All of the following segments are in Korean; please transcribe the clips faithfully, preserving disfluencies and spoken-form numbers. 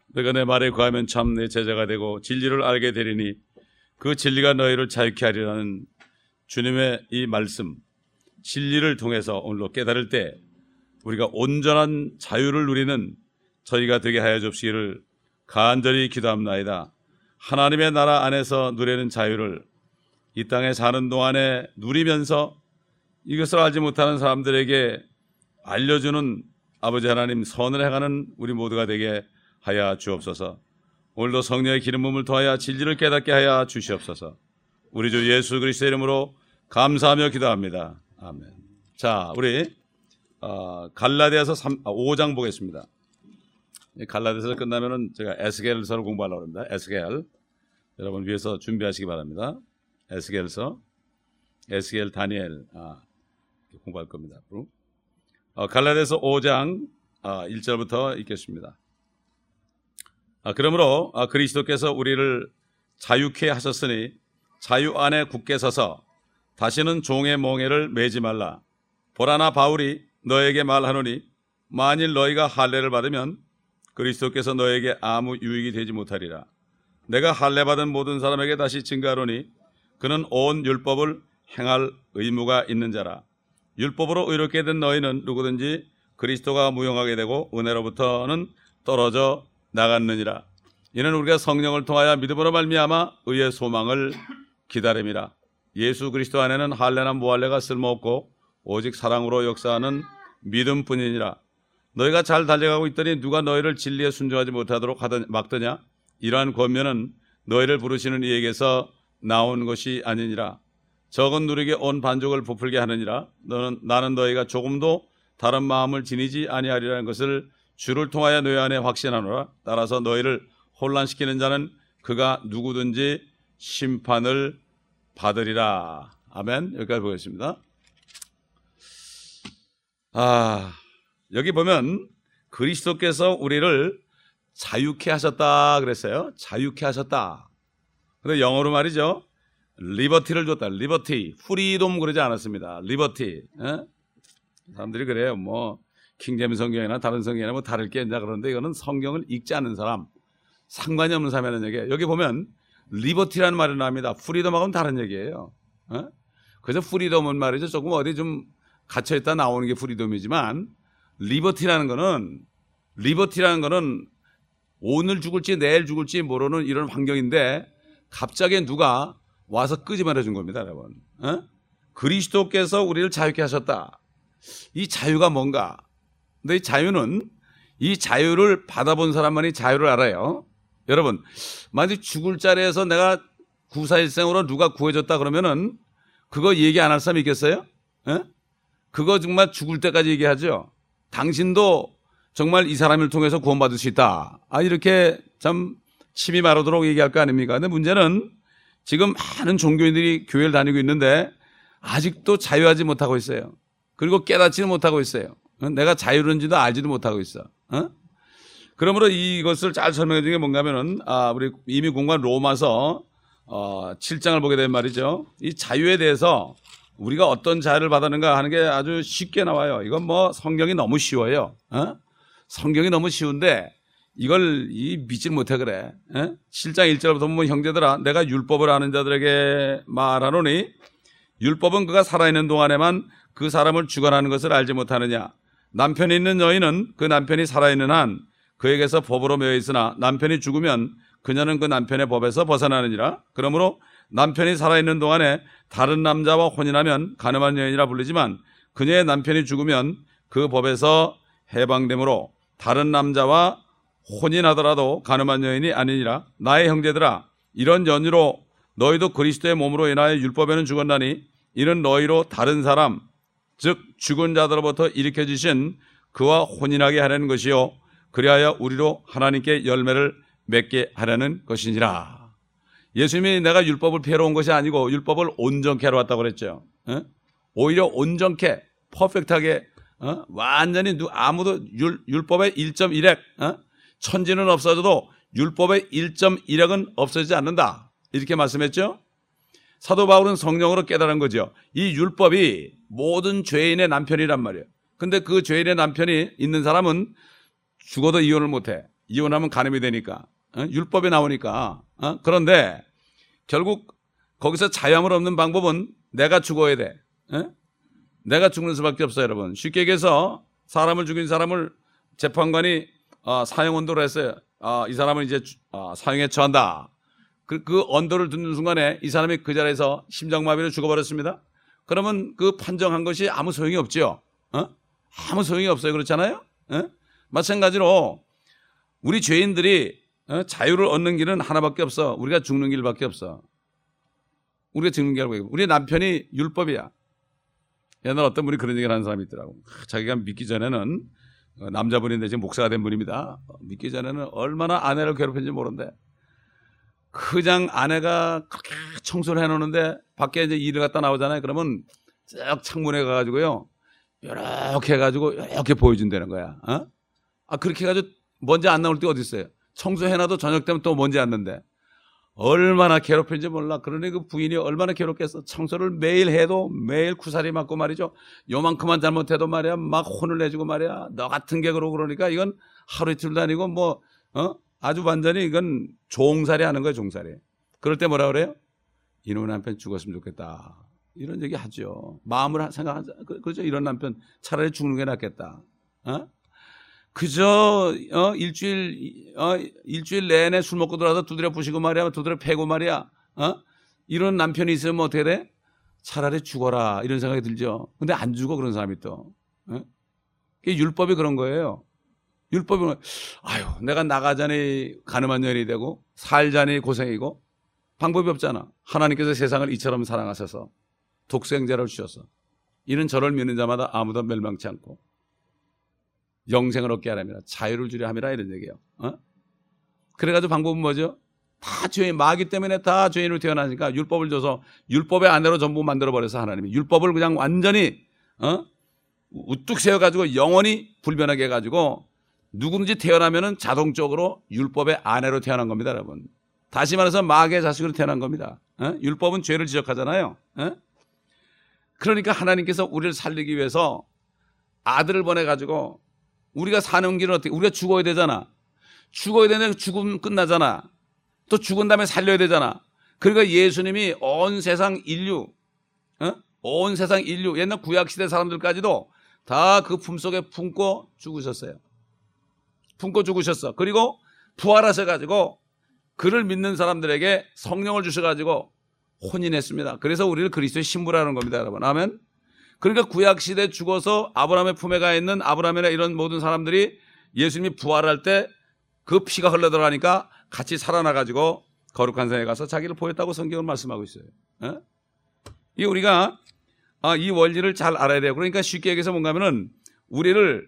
너희가 내 말에 구하면 참 내 제자가 되고 진리를 알게 되리니 그 진리가 너희를 자유케 하리라는 주님의 이 말씀, 진리를 통해서 오늘로 깨달을 때 우리가 온전한 자유를 누리는 저희가 되게 하여 주시기를 간절히 기도합나이다. 하나님의 나라 안에서 누리는 자유를 이 땅에 사는 동안에 누리면서 이것을 알지 못하는 사람들에게 알려주는 아버지 하나님 선을 행하는 우리 모두가 되게 하여 주옵소서. 오늘도 성령의 기름 부음을 통하여 진리를 깨닫게 하여 주시옵소서. 우리 주 예수 그리스도의 이름으로 감사하며 기도합니다. 아멘. 자, 우리 어, 갈라디아서 오 장 보겠습니다. 갈라디아서 끝나면은 제가 에스겔서를 공부하려고 합니다. 에스겔 여러분 위해서 준비하시기 바랍니다. 에스겔서, 에스겔, 다니엘 아, 공부할 겁니다. 앞으로. 어, 갈라디아서 오 장 아, 일 절부터 읽겠습니다. 아, 그러므로 아, 그리스도께서 우리를 자유케 하셨으니 자유 안에 굳게 서서 다시는 종의 몽해를 매지 말라. 보라나 바울이 너에게 말하노니 만일 너희가 할례를 받으면 그리스도께서 너에게 아무 유익이 되지 못하리라. 내가 할례 받은 모든 사람에게 다시 증가하노니 그는 온 율법을 행할 의무가 있는 자라. 율법으로 의롭게 된 너희는 누구든지 그리스도가 무용하게 되고 은혜로부터는 떨어져 나갔느니라. 이는 우리가 성령을 통하여 믿음으로 말미암아 의의 소망을 기다림이라. 예수 그리스도 안에는 할례나 무할례가 쓸모없고 오직 사랑으로 역사하는 믿음뿐이니라. 너희가 잘 달려가고 있더니 누가 너희를 진리에 순종하지 못하도록 하더, 막더냐? 이러한 권면은 너희를 부르시는 이에게서 나온 것이 아니니라. 적은 누리게 온 반죽을 부풀게 하느니라. 너는, 나는 너희가 조금도 다른 마음을 지니지 아니하리라는 것을 주를 통하여 너희 안에 확신하노라. 따라서 너희를 혼란시키는 자는 그가 누구든지 심판을 받으리라. 아멘. 여기까지 보겠습니다. 아, 여기 보면 그리스도께서 우리를 자유케 하셨다 그랬어요. 자유케 하셨다. 근데 영어로 말이죠. 리버티를 줬다. 리버티. 프리돔 그러지 않았습니다. 리버티. 에? 사람들이 그래요. 뭐 킹제임스 성경이나 다른 성경이나 뭐 다를 게 있냐 그러는데 이거는 성경을 읽지 않는 사람, 상관이 없는 사람이라는 얘기예요. 여기 보면 리버티라는 말이 나옵니다. 프리덤하고는 다른 얘기예요. 에? 그래서 프리덤은 말이죠. 조금 어디 좀 갇혀있다 나오는 게 프리덤이지만 리버티라는 거는 리버티라는 거는 오늘 죽을지 내일 죽을지 모르는 이런 환경인데 갑자기 누가 와서 끄집어내 준 겁니다, 여러분. 어? 그리스도께서 우리를 자유케 하셨다. 이 자유가 뭔가? 근데 이 자유는 이 자유를 받아본 사람만이 자유를 알아요. 여러분, 만약 죽을 자리에서 내가 구사일생으로 누가 구해줬다 그러면은 그거 얘기 안 할 사람 있겠어요? 어? 그거 정말 죽을 때까지 얘기하죠. 당신도 정말 이 사람을 통해서 구원받을 수 있다. 아, 이렇게 참 침이 마르도록 얘기할 거 아닙니까? 근데 문제는 지금 많은 종교인들이 교회를 다니고 있는데 아직도 자유하지 못하고 있어요. 그리고 깨닫지는 못하고 있어요. 내가 자유인지도 알지도 못하고 있어. 어? 그러므로 이것을 잘 설명해 주는 게 뭔가 하면은, 아, 우리 이미 공부한 로마서 어, 칠 장을 보게 되면 말이죠. 이 자유에 대해서 우리가 어떤 자유를 받았는가 하는 게 아주 쉽게 나와요. 이건 뭐 성경이 너무 쉬워요. 어? 성경이 너무 쉬운데 이걸 이 믿지 못해 그래. 에? 칠 장 일 절부터 보면 형제들아 내가 율법을 아는 자들에게 말하노니 율법은 그가 살아있는 동안에만 그 사람을 주관하는 것을 알지 못하느냐. 남편이 있는 여인은 그 남편이 살아있는 한 그에게서 법으로 매여 있으나 남편이 죽으면 그녀는 그 남편의 법에서 벗어나느니라. 그러므로 남편이 살아있는 동안에 다른 남자와 혼인하면 간음한 여인이라 불리지만 그녀의 남편이 죽으면 그 법에서 해방되므로 다른 남자와 혼인하더라도 간음한 여인이 아니니라. 나의 형제들아 이런 연유로 너희도 그리스도의 몸으로 인하여 율법에는 죽었나니 이는 너희로 다른 사람 즉 죽은 자들로부터 일으켜 주신 그와 혼인하게 하려는 것이요 그리하여 우리로 하나님께 열매를 맺게 하려는 것이니라. 예수님이 내가 율법을 폐하러 온 것이 아니고 율법을 온전케 하러 왔다고 그랬죠. 어? 오히려 온전케 퍼펙트하게 어? 완전히 누, 아무도 율, 율법의 일 점 일 핵 어? 천지는 없어져도 율법의 일 점 일 핵은 없어지지 않는다. 이렇게 말씀했죠. 사도 바울은 성령으로 깨달은 거죠. 이 율법이 모든 죄인의 남편이란 말이에요. 근데 그 죄인의 남편이 있는 사람은 죽어도 이혼을 못해. 이혼하면 간음이 되니까. 어? 율법에 나오니까. 어? 그런데 결국 거기서 자유함을 얻는 방법은 내가 죽어야 돼. 어? 내가 죽는 수밖에 없어요, 여러분. 쉽게 얘기해서 사람을 죽인 사람을 재판관이 어, 사형 언도를 했어요. 어, 이 사람은 이제 어, 사형에 처한다. 그, 그 언도를 듣는 순간에 이 사람이 그 자리에서 심장마비로 죽어버렸습니다. 그러면 그 판정한 것이 아무 소용이 없죠. 어? 아무 소용이 없어요. 그렇잖아요. 어? 마찬가지로 우리 죄인들이 어? 자유를 얻는 길은 하나밖에 없어. 우리가 죽는 길밖에 없어. 우리가 죽는 길밖에 없어. 우리 남편이 율법이야. 옛날 어떤 분이 그런 얘기를 하는 사람이 있더라고. 자기가 믿기 전에는 남자분인데 지금 목사가 된 분입니다. 믿기 전에는 얼마나 아내를 괴롭혔는지 모른대. 그냥 아내가 그렇게 청소를 해놓는데 밖에 이제 일을 갖다 나오잖아요. 그러면 쫙 창문에 가가지고요. 이렇게 해가지고 이렇게 보여준다는 거야. 어? 아, 그렇게 해가지고 먼지 안 나올 때 어디 있어요? 청소해놔도 저녁 되면 또 먼지 안 나는데. 얼마나 괴롭힌지 몰라. 그러니 그 부인이 얼마나 괴롭겠어. 청소를 매일 해도 매일 쿠사리 맞고 말이죠. 요만큼만 잘못해도 말이야 막 혼을 내주고 말이야. 너 같은 게 그러고 그러니까 이건 하루 이틀도 아니고 뭐 어? 아주 완전히 이건 종살이 하는 거예요. 종살이. 그럴 때 뭐라 그래요? 이놈의 남편 죽었으면 좋겠다. 이런 얘기 하죠. 마음을 생각하자. 그렇죠. 이런 남편 차라리 죽는 게 낫겠다. 어? 그저 어, 일주일 어, 일주일 내내 술 먹고 들어와서 두드려 부시고 말이야, 두드려 패고 말이야. 어? 이런 남편이 있으면 어떻게 돼? 차라리 죽어라 이런 생각이 들죠. 근데 안 죽어 그런 사람이 또. 어? 율법이 그런 거예요. 율법은 아유 내가 나가자니 가늠한 년이 되고 살자니 고생이고 방법이 없잖아. 하나님께서 세상을 이처럼 사랑하셔서 독생자를 주셔서 이는 저를 믿는 자마다 아무도 멸망치 않고 영생을 얻게 하랍니다. 자유를 주려 함이라 이런 얘기예요. 어? 그래가지고 방법은 뭐죠? 다 죄인, 마귀 때문에 다 죄인으로 태어나니까 율법을 줘서 율법의 아내로 전부 만들어버려서 하나님이 율법을 그냥 완전히 어? 우뚝 세워가지고 영원히 불변하게 해가지고 누구든지 태어나면은 자동적으로 율법의 아내로 태어난 겁니다, 여러분. 다시 말해서 마귀의 자식으로 태어난 겁니다. 어? 율법은 죄를 지적하잖아요. 어? 그러니까 하나님께서 우리를 살리기 위해서 아들을 보내가지고 우리가 사는 길은 어떻게, 우리가 죽어야 되잖아. 죽어야 되는데 죽으면 끝나잖아. 또 죽은 다음에 살려야 되잖아. 그러니까 예수님이 온 세상 인류, 어? 온 세상 인류, 옛날 구약시대 사람들까지도 다 그 품속에 품고 죽으셨어요. 품고 죽으셨어. 그리고 부활하셔가지고 그를 믿는 사람들에게 성령을 주셔가지고 혼인했습니다. 그래서 우리를 그리스도의 신부라는 겁니다, 여러분. 아멘. 그러니까 구약시대에 죽어서 아브라함의 품에 가 있는 아브라함이나 이런 모든 사람들이 예수님이 부활할 때 그 피가 흘러들어가니까 같이 살아나가지고 거룩한 산에 가서 자기를 보였다고 성경은 말씀하고 있어요. 에? 이 우리가 아, 이 원리를 잘 알아야 돼요. 그러니까 쉽게 얘기해서 뭔가 하면은 우리를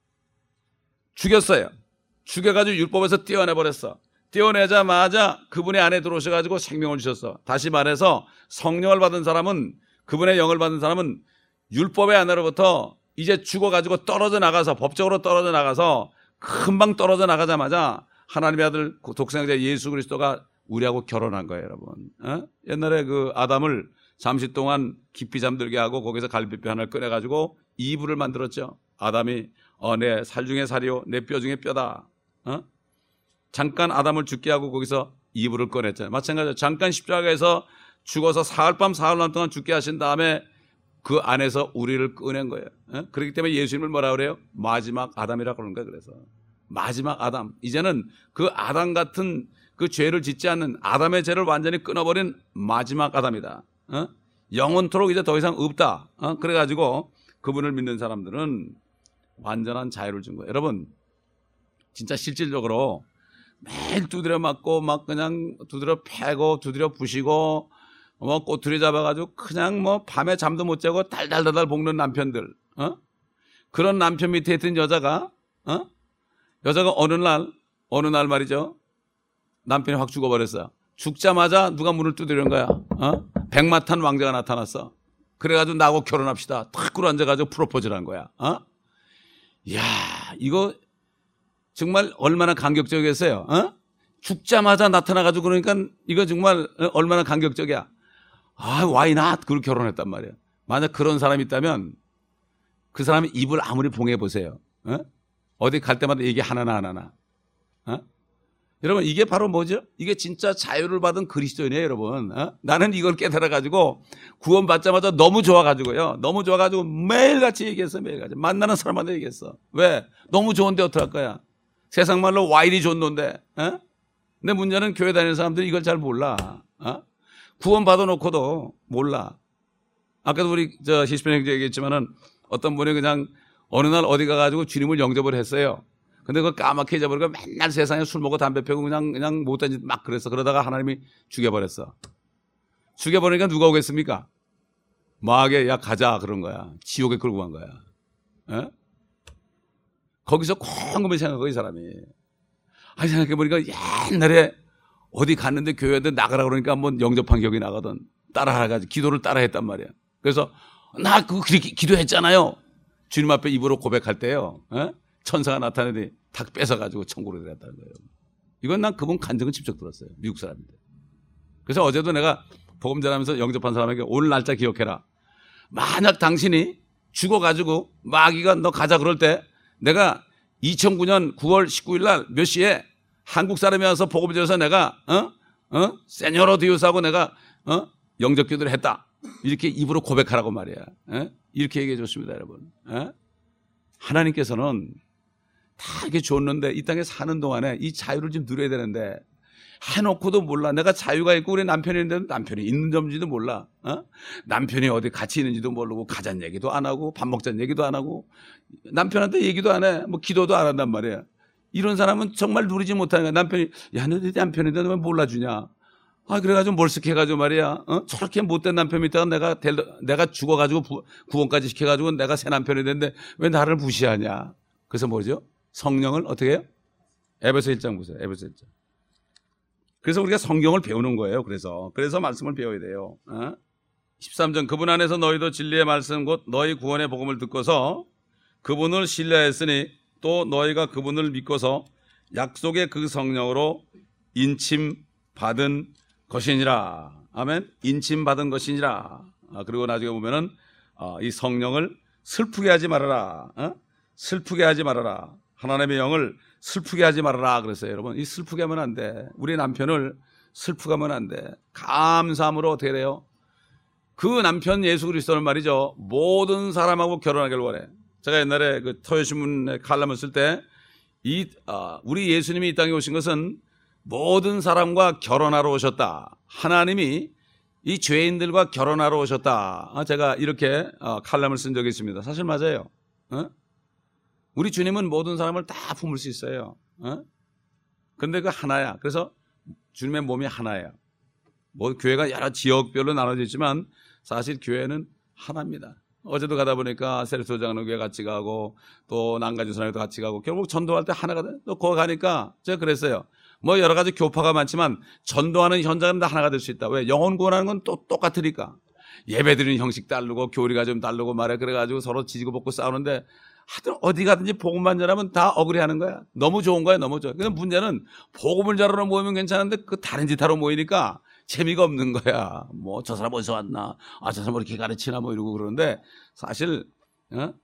죽였어요. 죽여가지고 율법에서 떼어내버렸어. 떼어내자마자 그분의 안에 들어오셔가지고 생명을 주셨어. 다시 말해서 성령을 받은 사람은, 그분의 영을 받은 사람은 율법의 안으로부터 이제 죽어가지고 떨어져 나가서, 법적으로 떨어져 나가서 금방 떨어져 나가자마자 하나님의 아들 독생자 예수 그리스도가 우리하고 결혼한 거예요, 여러분. 어? 옛날에 그 아담을 잠시 동안 깊이 잠들게 하고 거기서 갈비뼈 하나를 꺼내가지고 이불을 만들었죠. 아담이 어, 내 살 중에 살이요, 내 뼈 중에 뼈다. 어? 잠깐 아담을 죽게 하고 거기서 이불을 꺼냈잖아요. 마찬가지로 잠깐 십자가에서 죽어서 사흘밤 사흘날 동안 죽게 하신 다음에 그 안에서 우리를 꺼낸 거예요. 어? 그렇기 때문에 예수님을 뭐라 그래요? 마지막 아담이라고 그러는 거예요. 그래서 마지막 아담. 이제는 그 아담 같은 그 죄를 짓지 않는 아담의 죄를 완전히 끊어버린 마지막 아담이다. 어? 영원토록 이제 더 이상 없다. 어? 그래가지고 그분을 믿는 사람들은 완전한 자유를 준 거예요. 여러분, 진짜 실질적으로 매일 두드려 맞고 막 그냥 두드려 패고 두드려 부시고 뭐 꼬투리 잡아가지고 그냥 뭐 밤에 잠도 못 자고 달달달달 볶는 남편들, 어? 그런 남편 밑에 있던 여자가, 어? 여자가 어느 날, 어느 날 말이죠. 남편이 확 죽어버렸어. 죽자마자 누가 문을 두드리는 거야. 어? 백마탄 왕자가 나타났어. 그래가지고 나하고 결혼합시다. 탁 꿇어 앉아가지고 프로포즈를 한 거야. 어? 이야, 이거 정말 얼마나 감격적이었어요. 어? 죽자마자 나타나가지고 그러니까 이거 정말 얼마나 감격적이야. 아, why not? 그렇게 결혼했단 말이에요. 만약 그런 사람이 있다면 그 사람이 입을 아무리 봉해보세요. 어? 어디 갈 때마다 얘기 하나나 하나나. 어? 여러분 이게 바로 뭐죠? 이게 진짜 자유를 받은 그리스도인이에요, 여러분. 어? 나는 이걸 깨달아가지고 구원받자마자 너무 좋아가지고요. 너무 좋아가지고 매일같이 얘기했어, 매일같이. 만나는 사람한테 얘기했어. 왜? 너무 좋은데 어떡할 거야? 세상 말로 와인이 좋은 놈데. 어? 근데 문제는 교회 다니는 사람들이 이걸 잘 몰라. 어? 구원 받아놓고도 몰라. 아까도 우리 저 시스펜 형제 얘기했지만은 어떤 분이 그냥 어느 날 어디 가가지고 주님을 영접을 했어요. 근데 그걸 까맣게 잊어버리고 맨날 세상에 술 먹고 담배 피우고 그냥, 그냥 못된 짓 막 그랬어. 그러다가 하나님이 죽여버렸어. 죽여버리니까 누가 오겠습니까? 마귀에 야, 가자. 그런 거야. 지옥에 끌고 간 거야. 에? 거기서 콩고이 생각하고 이 사람이. 아니, 생각해보니까 옛날에 어디 갔는데 교회한테 나가라 그러니까 한번 영접한 기억이 나거든. 따라가지고 기도를 따라 했단 말이야. 그래서 나 그거 그렇게 기도했잖아요. 주님 앞에 입으로 고백할 때요. 에? 천사가 나타나더니 탁 뺏어가지고 천국으로 들어갔다는 거예요. 이건 난 그분 간증은 직접 들었어요. 미국 사람인데. 그래서 어제도 내가 복음 전하면서 영접한 사람에게 오늘 날짜 기억해라. 만약 당신이 죽어가지고 마귀가 너 가자 그럴 때 내가 이천구 년 구월 십구일 날 몇 시에 한국 사람이 와서 복음 전해서 내가 어? 어? 세뇨로 디오스하고 내가 어? 영접 기도를 했다. 이렇게 입으로 고백하라고 말이야. 에? 이렇게 얘기해 줬습니다, 여러분. 에? 하나님께서는 다 이렇게 줬는데 이 땅에 사는 동안에 이 자유를 좀 누려야 되는데 해놓고도 몰라. 내가 자유가 있고 우리 남편이 있는데 남편이 있는 점인지도 몰라. 어? 남편이 어디 같이 있는지도 모르고 가자는 얘기도 안 하고 밥 먹자는 얘기도 안 하고 남편한테 얘기도 안 해. 뭐 기도도 안 한단 말이야. 이런 사람은 정말 누리지 못하는 거야. 남편이 야, 너 내 남편인데 왜 몰라주냐. 아, 그래가지고 몰석해가지고 말이야. 어? 저렇게 못된 남편이 있다가 내가, 델, 내가 죽어가지고 부, 구원까지 시켜가지고 내가 새 남편이 됐는데 왜 나를 무시하냐. 그래서 뭐죠? 성령을 어떻게 해요? 에베소 일 장 보세요. 에베소 일 장. 그래서 우리가 성경을 배우는 거예요. 그래서. 그래서 말씀을 배워야 돼요. 어? 십삼 절. 그분 안에서 너희도 진리의 말씀 곧 너희 구원의 복음을 듣고서 그분을 신뢰했으니 또 너희가 그분을 믿고서 약속의 그 성령으로 인침받은 것이니라. 아멘. 인침받은 것이니라. 아, 그리고 나중에 보면은 어, 이 성령을 슬프게 하지 말아라. 어? 슬프게 하지 말아라. 하나님의 영을 슬프게 하지 말아라 그랬어요. 여러분, 이 슬프게 하면 안 돼. 우리 남편을 슬프게 하면 안 돼. 감사함으로 어떻게 돼요? 그 남편 예수 그리스도는 말이죠. 모든 사람하고 결혼하길 원해. 제가 옛날에 그 토요신문에 칼럼을 쓸 때 이 어, 우리 예수님이 이 땅에 오신 것은 모든 사람과 결혼하러 오셨다. 하나님이 이 죄인들과 결혼하러 오셨다. 제가 이렇게 칼럼을 쓴 적이 있습니다. 사실 맞아요. 우리 주님은 모든 사람을 다 품을 수 있어요. 그런데 그 하나야. 그래서 주님의 몸이 하나예요. 뭐 교회가 여러 지역별로 나눠져 있지만 사실 교회는 하나입니다. 어제도 가다 보니까 세르소 장로교회 같이 가고 또 난가주선교회도 같이 가고 결국 전도할 때 하나가 돼. 또 거기 가니까 제가 그랬어요. 뭐 여러 가지 교파가 많지만 전도하는 현장은 다 하나가 될 수 있다. 왜? 영혼 구원하는 건 또 똑같으니까. 예배드리는 형식 다르고 교리가 좀 다르고 말해 그래가지고 서로 지지고 볶고 싸우는데 하여튼 어디 가든지 복음만 전하면 다 억울해하는 거야. 너무 좋은 거야, 너무 좋아. 근데 문제는 복음을 전하러 모이면 괜찮은데 그 다른 짓 하러 모이니까 재미가 없는 거야. 뭐 저 사람 어디서 왔나? 아, 저 사람 이렇게 가르치나? 뭐 이러고 그러는데 사실 어?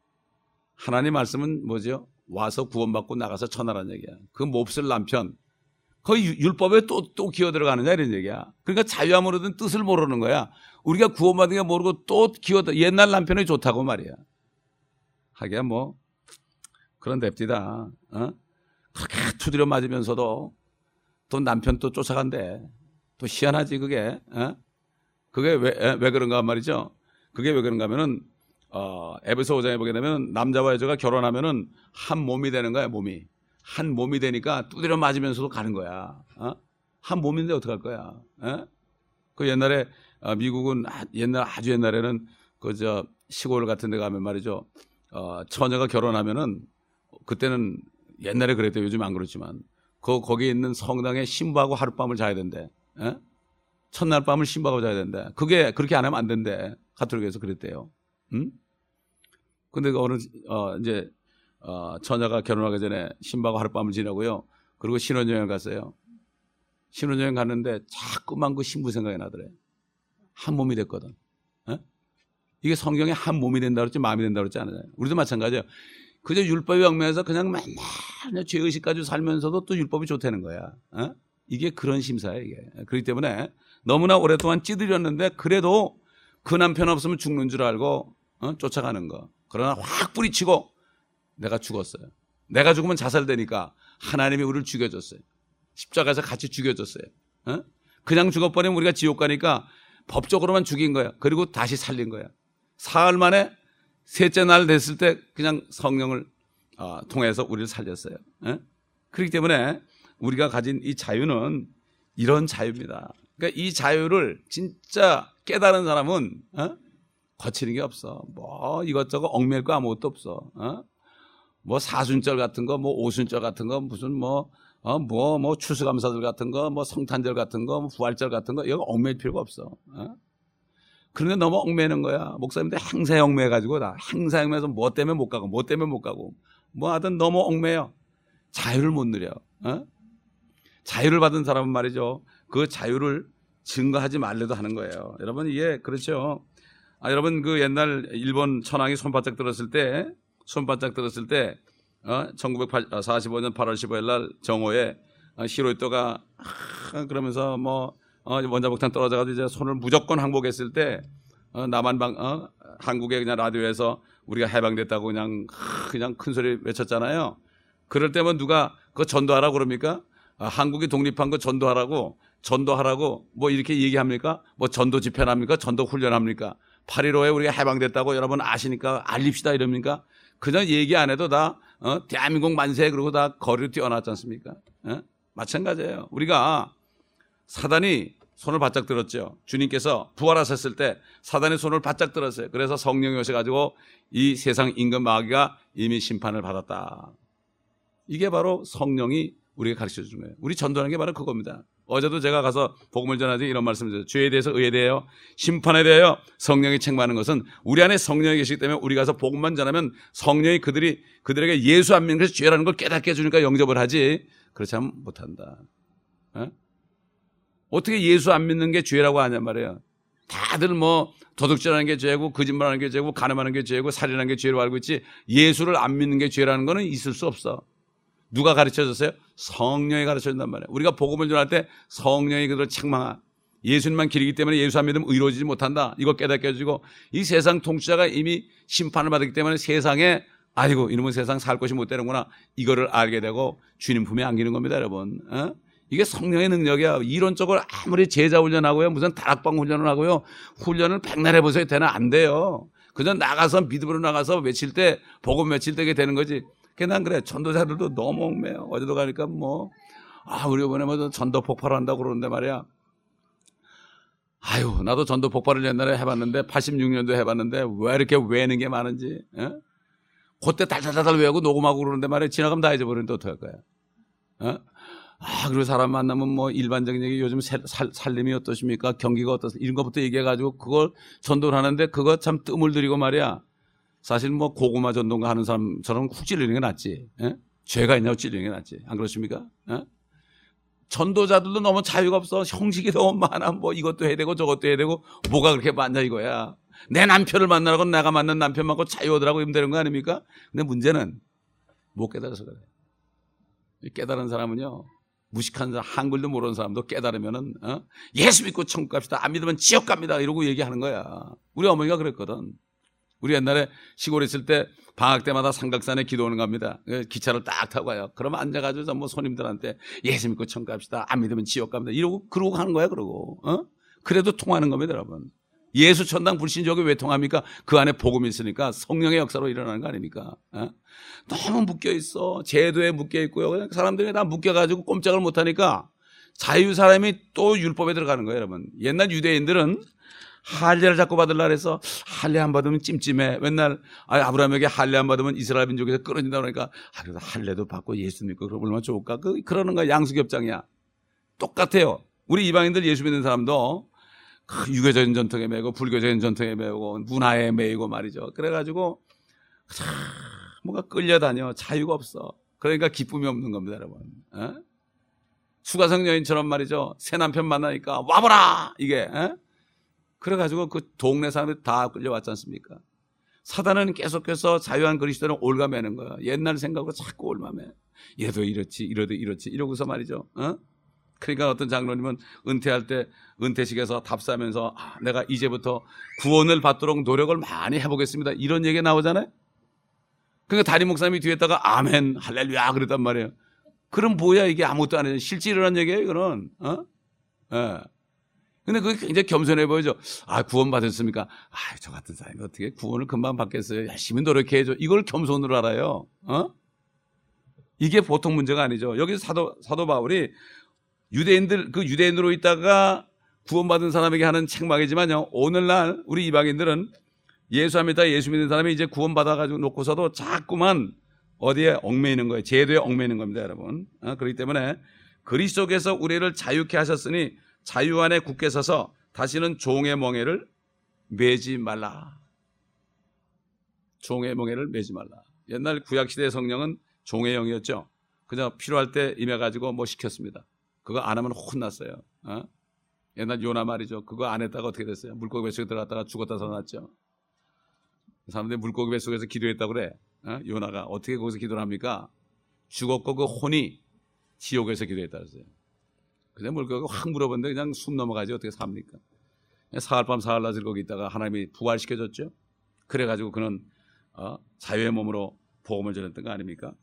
하나님 말씀은 뭐죠? 와서 구원받고 나가서 천하라는 얘기야. 그 몹쓸 남편. 거의 율법에 또, 또 기어 들어가느냐 이런 얘기야. 그러니까 자유함으로든 뜻을 모르는 거야. 우리가 구원받은 게 모르고 또 기어 들어. 옛날 남편이 좋다고 말이야. 하기야 뭐 그런 뎁디다. 어? 그렇게 두드려 맞으면서도 또 남편 또 쫓아간대. 또 희한하지 그게. 어? 그게 왜, 왜 그런가 말이죠. 그게 왜 그런가 하면은 어, 에베소 오 장에 보게 되면 남자와 여자가 결혼하면은 한 몸이 되는 거야. 몸이. 한 몸이 되니까 두드려 맞으면서도 가는 거야. 어? 한 몸인데 어떡할 거야. 어? 그 옛날에 어, 미국은 옛날 아주 옛날에는 그 저 시골 같은 데 가면 말이죠. 어, 처녀가 결혼하면은 그때는 옛날에 그랬대요. 요즘 안 그렇지만 그 거기 있는 성당에 신부하고 하룻밤을 자야 된대. 에? 첫날 밤을 신부하고 자야 된대. 그게 그렇게 안 하면 안 된대. 가톨릭에서 그랬대요. 응? 근데 그 어느 어, 이제 어, 처녀가 결혼하기 전에 신부하고 하룻밤을 지내고요. 그리고 신혼여행을 갔어요. 신혼여행 갔는데 자꾸만 그 신부 생각이 나더래. 한 몸이 됐거든. 에? 이게 성경에 한 몸이 된다 그랬지 마음이 된다 그랬지 않아요. 우리도 마찬가지예요. 그저 율법이 얽매여서 그냥 맨날 죄의식 가지고 살면서도 또 율법이 좋다는 거야. 어? 이게 그런 심사야 이게. 그렇기 때문에 너무나 오랫동안 찌들렸는데 그래도 그 남편 없으면 죽는 줄 알고 어? 쫓아가는 거. 그러나 확 뿌리치고 내가 죽었어요. 내가 죽으면 자살되니까 하나님이 우리를 죽여줬어요. 십자가에서 같이 죽여줬어요. 어? 그냥 죽어버리면 우리가 지옥 가니까 법적으로만 죽인 거야. 그리고 다시 살린 거야. 사흘 만에 셋째 날 됐을 때 그냥 성령을 어, 통해서 우리를 살렸어요. 어? 그렇기 때문에 우리가 가진 이 자유는 이런 자유입니다. 그러니까 이 자유를 진짜 깨달은 사람은 어? 거치는 게 없어. 뭐 이것저것 얽매일 거 아무것도 없어. 어? 뭐 사순절 같은 거, 뭐 오순절 같은 거, 무슨 뭐 어, 뭐, 뭐, 추수감사절 같은 거, 뭐, 성탄절 같은 거, 뭐 부활절 같은 거, 이거 얽매일 필요가 없어. 어? 그런데 너무 얽매는 거야. 목사님들 행사에 얽매가지고, 나 행사에 얽매서 뭐 때문에 못 가고, 뭐 때문에 못 가고, 뭐 하든 너무 얽매여. 자유를 못 누려. 어? 자유를 받은 사람은 말이죠. 그 자유를 증거하지 말래도 하는 거예요. 여러분, 이게, 그렇죠. 아, 여러분, 그 옛날 일본 천황이 손바짝 들었을 때, 손바짝 들었을 때, 어? 천구백사십오 년 팔월 십오일 날 정오에 어, 히로히토가 아, 그러면서 뭐 어, 원자폭탄 떨어져가지고 이제 손을 무조건 항복했을 때 어, 남한방 어? 한국의 그냥 라디오에서 우리가 해방됐다고 그냥 그냥 큰 소리 외쳤잖아요. 그럴 때면 누가 그거 전도하라고 그럽니까? 아, 한국이 독립한 거 전도하라고 전도하라고 뭐 이렇게 얘기합니까? 뭐 전도 집회합니까? 전도 훈련합니까? 팔일오에 우리가 해방됐다고 여러분 아시니까 알립시다 이럽니까? 그냥 얘기 안 해도 다 어? 대한민국 만세 그러고 다 거리로 뛰어났지 않습니까? 어? 마찬가지예요. 우리가 사단이 손을 바짝 들었죠. 주님께서 부활하셨을 때 사단이 손을 바짝 들었어요. 그래서 성령이 오셔가지고 이 세상 임금 마귀가 이미 심판을 받았다. 이게 바로 성령이 우리가 가르쳐 주는 거예요. 우리 전도하는 게 바로 그겁니다. 어제도 제가 가서 복음을 전하지 이런 말씀을 드렸어요. 죄에 대해서 의에 대하여 심판에 대하여 성령이 책망하는 것은 우리 안에 성령이 계시기 때문에 우리 가서 복음만 전하면 성령이 그들이 그들에게 예수 안 믿는 것이 죄라는 걸 깨닫게 해주니까 영접을 하지 그렇지 않으면 못한다. 어? 어떻게 예수 안 믿는 게 죄라고 하냔 말이에요. 다들 뭐 도둑질하는 게 죄고 거짓말하는 게 죄고 간음하는 게 죄고 살인하는 게 죄로 알고 있지 예수를 안 믿는 게 죄라는 거는 있을 수 없어. 누가 가르쳐줬어요? 성령이 가르쳐준단 말이에요. 우리가 복음을 전할 때 성령이 그들을 책망하. 예수님만 길이기 때문에 예수 안 믿으면 의로워지지 못한다. 이거 깨닫게 해주고 이 세상 통치자가 이미 심판을 받았기 때문에 세상에 아이고 이놈은 세상 살 것이 못 되는구나. 이거를 알게 되고 주님 품에 안기는 겁니다 여러분. 어? 이게 성령의 능력이야. 이론적으로 아무리 제자 훈련하고요. 무슨 다락방 훈련을 하고요. 훈련을 백날 해보세요. 되나 안 돼요. 그저 나가서 믿음으로 나가서 외칠 때 복음 외칠 때게 되는 거지. 난 그래. 전도자들도 너무 얽매요. 어제도 가니까 뭐, 아, 우리 이번에 뭐 전도 폭발한다고 그러는데 말이야. 아유, 나도 전도 폭발을 옛날에 해봤는데, 팔십육 년도 해봤는데, 왜 이렇게 외는 게 많은지, 어? 그때 달달달달 외우고 녹음하고 그러는데 말이야. 지나가면 다 잊어버리는데 어떡할 거야. 어? 아, 그리고 사람 만나면 뭐 일반적인 얘기 요즘 살, 살, 살림이 어떠십니까? 경기가 어떻습니까? 이런 것부터 얘기해가지고 그걸 전도를 하는데 그거 참 뜸을 들이고 말이야. 사실 뭐 고구마 전도가 하는 사람처럼 훅 찔리는 게 낫지. 에? 죄가 있냐고 찔리는 게 낫지. 안 그렇습니까? 에? 전도자들도 너무 자유가 없어. 형식이 너무 많아. 뭐 이것도 해야 되고 저것도 해야 되고 뭐가 그렇게 많냐 이거야. 내 남편을 만나라고 내가 만난 남편 만고 자유 얻으라고 하면 되는 거 아닙니까? 근데 문제는 못 깨달아서 그래. 깨달은 사람은요. 무식한 사람, 한글도 모르는 사람도 깨달으면은 어? 예수 믿고 천국 갑시다. 안 믿으면 지옥 갑니다. 이러고 얘기하는 거야. 우리 어머니가 그랬거든. 우리 옛날에 시골에 있을 때 방학 때마다 삼각산에 기도하는 겁니다. 기차를 딱 타고 가요. 그러면 앉아가지고 전부 손님들한테 예수 믿고 천국 갑시다. 안 믿으면 지옥 갑니다. 이러고 그러고 가는 거야. 그러고 어? 그래도 통하는 겁니다, 여러분. 예수 천당 불신족이 왜 통합니까? 그 안에 복음이 있으니까 성령의 역사로 일어나는 거 아닙니까? 어? 너무 묶여 있어. 제도에 묶여 있고요. 사람들이 다 묶여가지고 꼼짝을 못하니까 자유 사람이 또 율법에 들어가는 거예요, 여러분. 옛날 유대인들은 할례를 자꾸 받으려고 해서 할례 안 받으면 찜찜해. 맨날 아브라함에게 할례 안 받으면 이스라엘 민족에서 끊어진다 그러니까 아, 그래서 할례도 받고 예수 믿고 그러면 얼마나 좋을까? 그, 그러는 거야. 양수겹장이야. 똑같아요. 우리 이방인들 예수 믿는 사람도 그 유교적인 전통에 매고 불교적인 전통에 매고 문화에 매이고 말이죠. 그래가지고 참 뭔가 끌려다녀. 자유가 없어. 그러니까 기쁨이 없는 겁니다, 여러분. 에? 수가성 여인처럼 말이죠. 새 남편 만나니까 와보라! 이게. 에? 그래가지고 그 동네 사람들이 다 끌려왔지 않습니까? 사단은 계속해서 자유한 그리스도를 올가매는 거야. 옛날 생각으로 자꾸 올가매. 이래도 이렇지, 이래도 이렇지, 이러고서 말이죠. 어? 그러니까 어떤 장로님은 은퇴할 때 은퇴식에서 답사하면서 아, 내가 이제부터 구원을 받도록 노력을 많이 해보겠습니다. 이런 얘기가 나오잖아요. 그러니까 담임 목사님이 뒤에다가 아멘, 할렐루야 그랬단 말이에요. 그럼 뭐야 이게 아무것도 안 해요. 실제 일어난 얘기예요, 이거는. 어? 예. 근데 그게 굉장히 겸손해 보이죠. 아, 구원 받았습니까? 아, 저 같은 사람이 어떻게 구원을 금방 받겠어요? 열심히 노력해야죠. 이걸 겸손으로 알아요. 어? 이게 보통 문제가 아니죠. 여기서 사도, 사도 바울이 유대인들, 그 유대인으로 있다가 구원받은 사람에게 하는 책망이지만요. 오늘날 우리 이방인들은 예수 합니다. 예수 믿는 사람이 이제 구원받아가지고 놓고서도 자꾸만 어디에 얽매이는 거예요. 제도에 얽매이는 겁니다, 여러분. 어? 그렇기 때문에 그리스도께서 우리를 자유케 하셨으니 자유 안에 굳게 서서 다시는 종의 멍에를 매지 말라. 종의 멍에를 매지 말라. 옛날 구약시대 성령은 종의 영이었죠. 그냥 필요할 때 임해가지고 뭐 시켰습니다. 그거 안 하면 혼났어요. 어? 옛날 요나 말이죠. 그거 안 했다가 어떻게 됐어요? 물고기 뱃속에 들어갔다가 죽었다 살아났죠. 사람들이 물고기 뱃속에서 기도했다고 그래. 어? 요나가 어떻게 거기서 기도를 합니까? 죽었고 그 혼이 지옥에서 기도했다 그랬어요. 그냥 물고기가 확 물어봤는데 그냥 숨 넘어가지 어떻게 삽니까? 사흘밤 사흘낮을 거기 있다가 하나님이 부활시켜줬죠. 그래가지고 그는 어? 자유의 몸으로 복음을 전했던 거 아닙니까?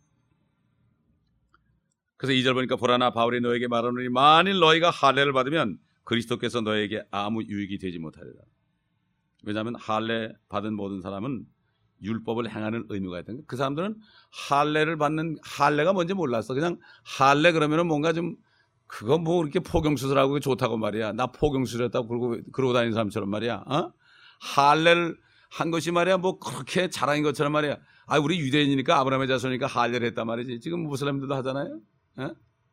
그래서 이 절 보니까 보라나 바울이 너에게 말하노니 만일 너희가 할례를 받으면 그리스도께서 너에게 아무 유익이 되지 못하리라. 왜냐하면 할례 받은 모든 사람은 율법을 행하는 의무가 있던 거예요. 그 사람들은 할례를 받는 할례가 뭔지 몰랐어. 그냥 할례 그러면은 뭔가 좀 그거 뭐 이렇게 포경수술하고 좋다고 말이야. 나 포경수술했다고 그러고 그러고 다니는 사람처럼 말이야. 어? 할례를 한 것이 말이야 뭐 그렇게 자랑인 것처럼 말이야. 아 우리 유대인이니까 아브라함의 자손이니까 할례를 했단 말이지. 지금 무슬림들도 하잖아요. 어?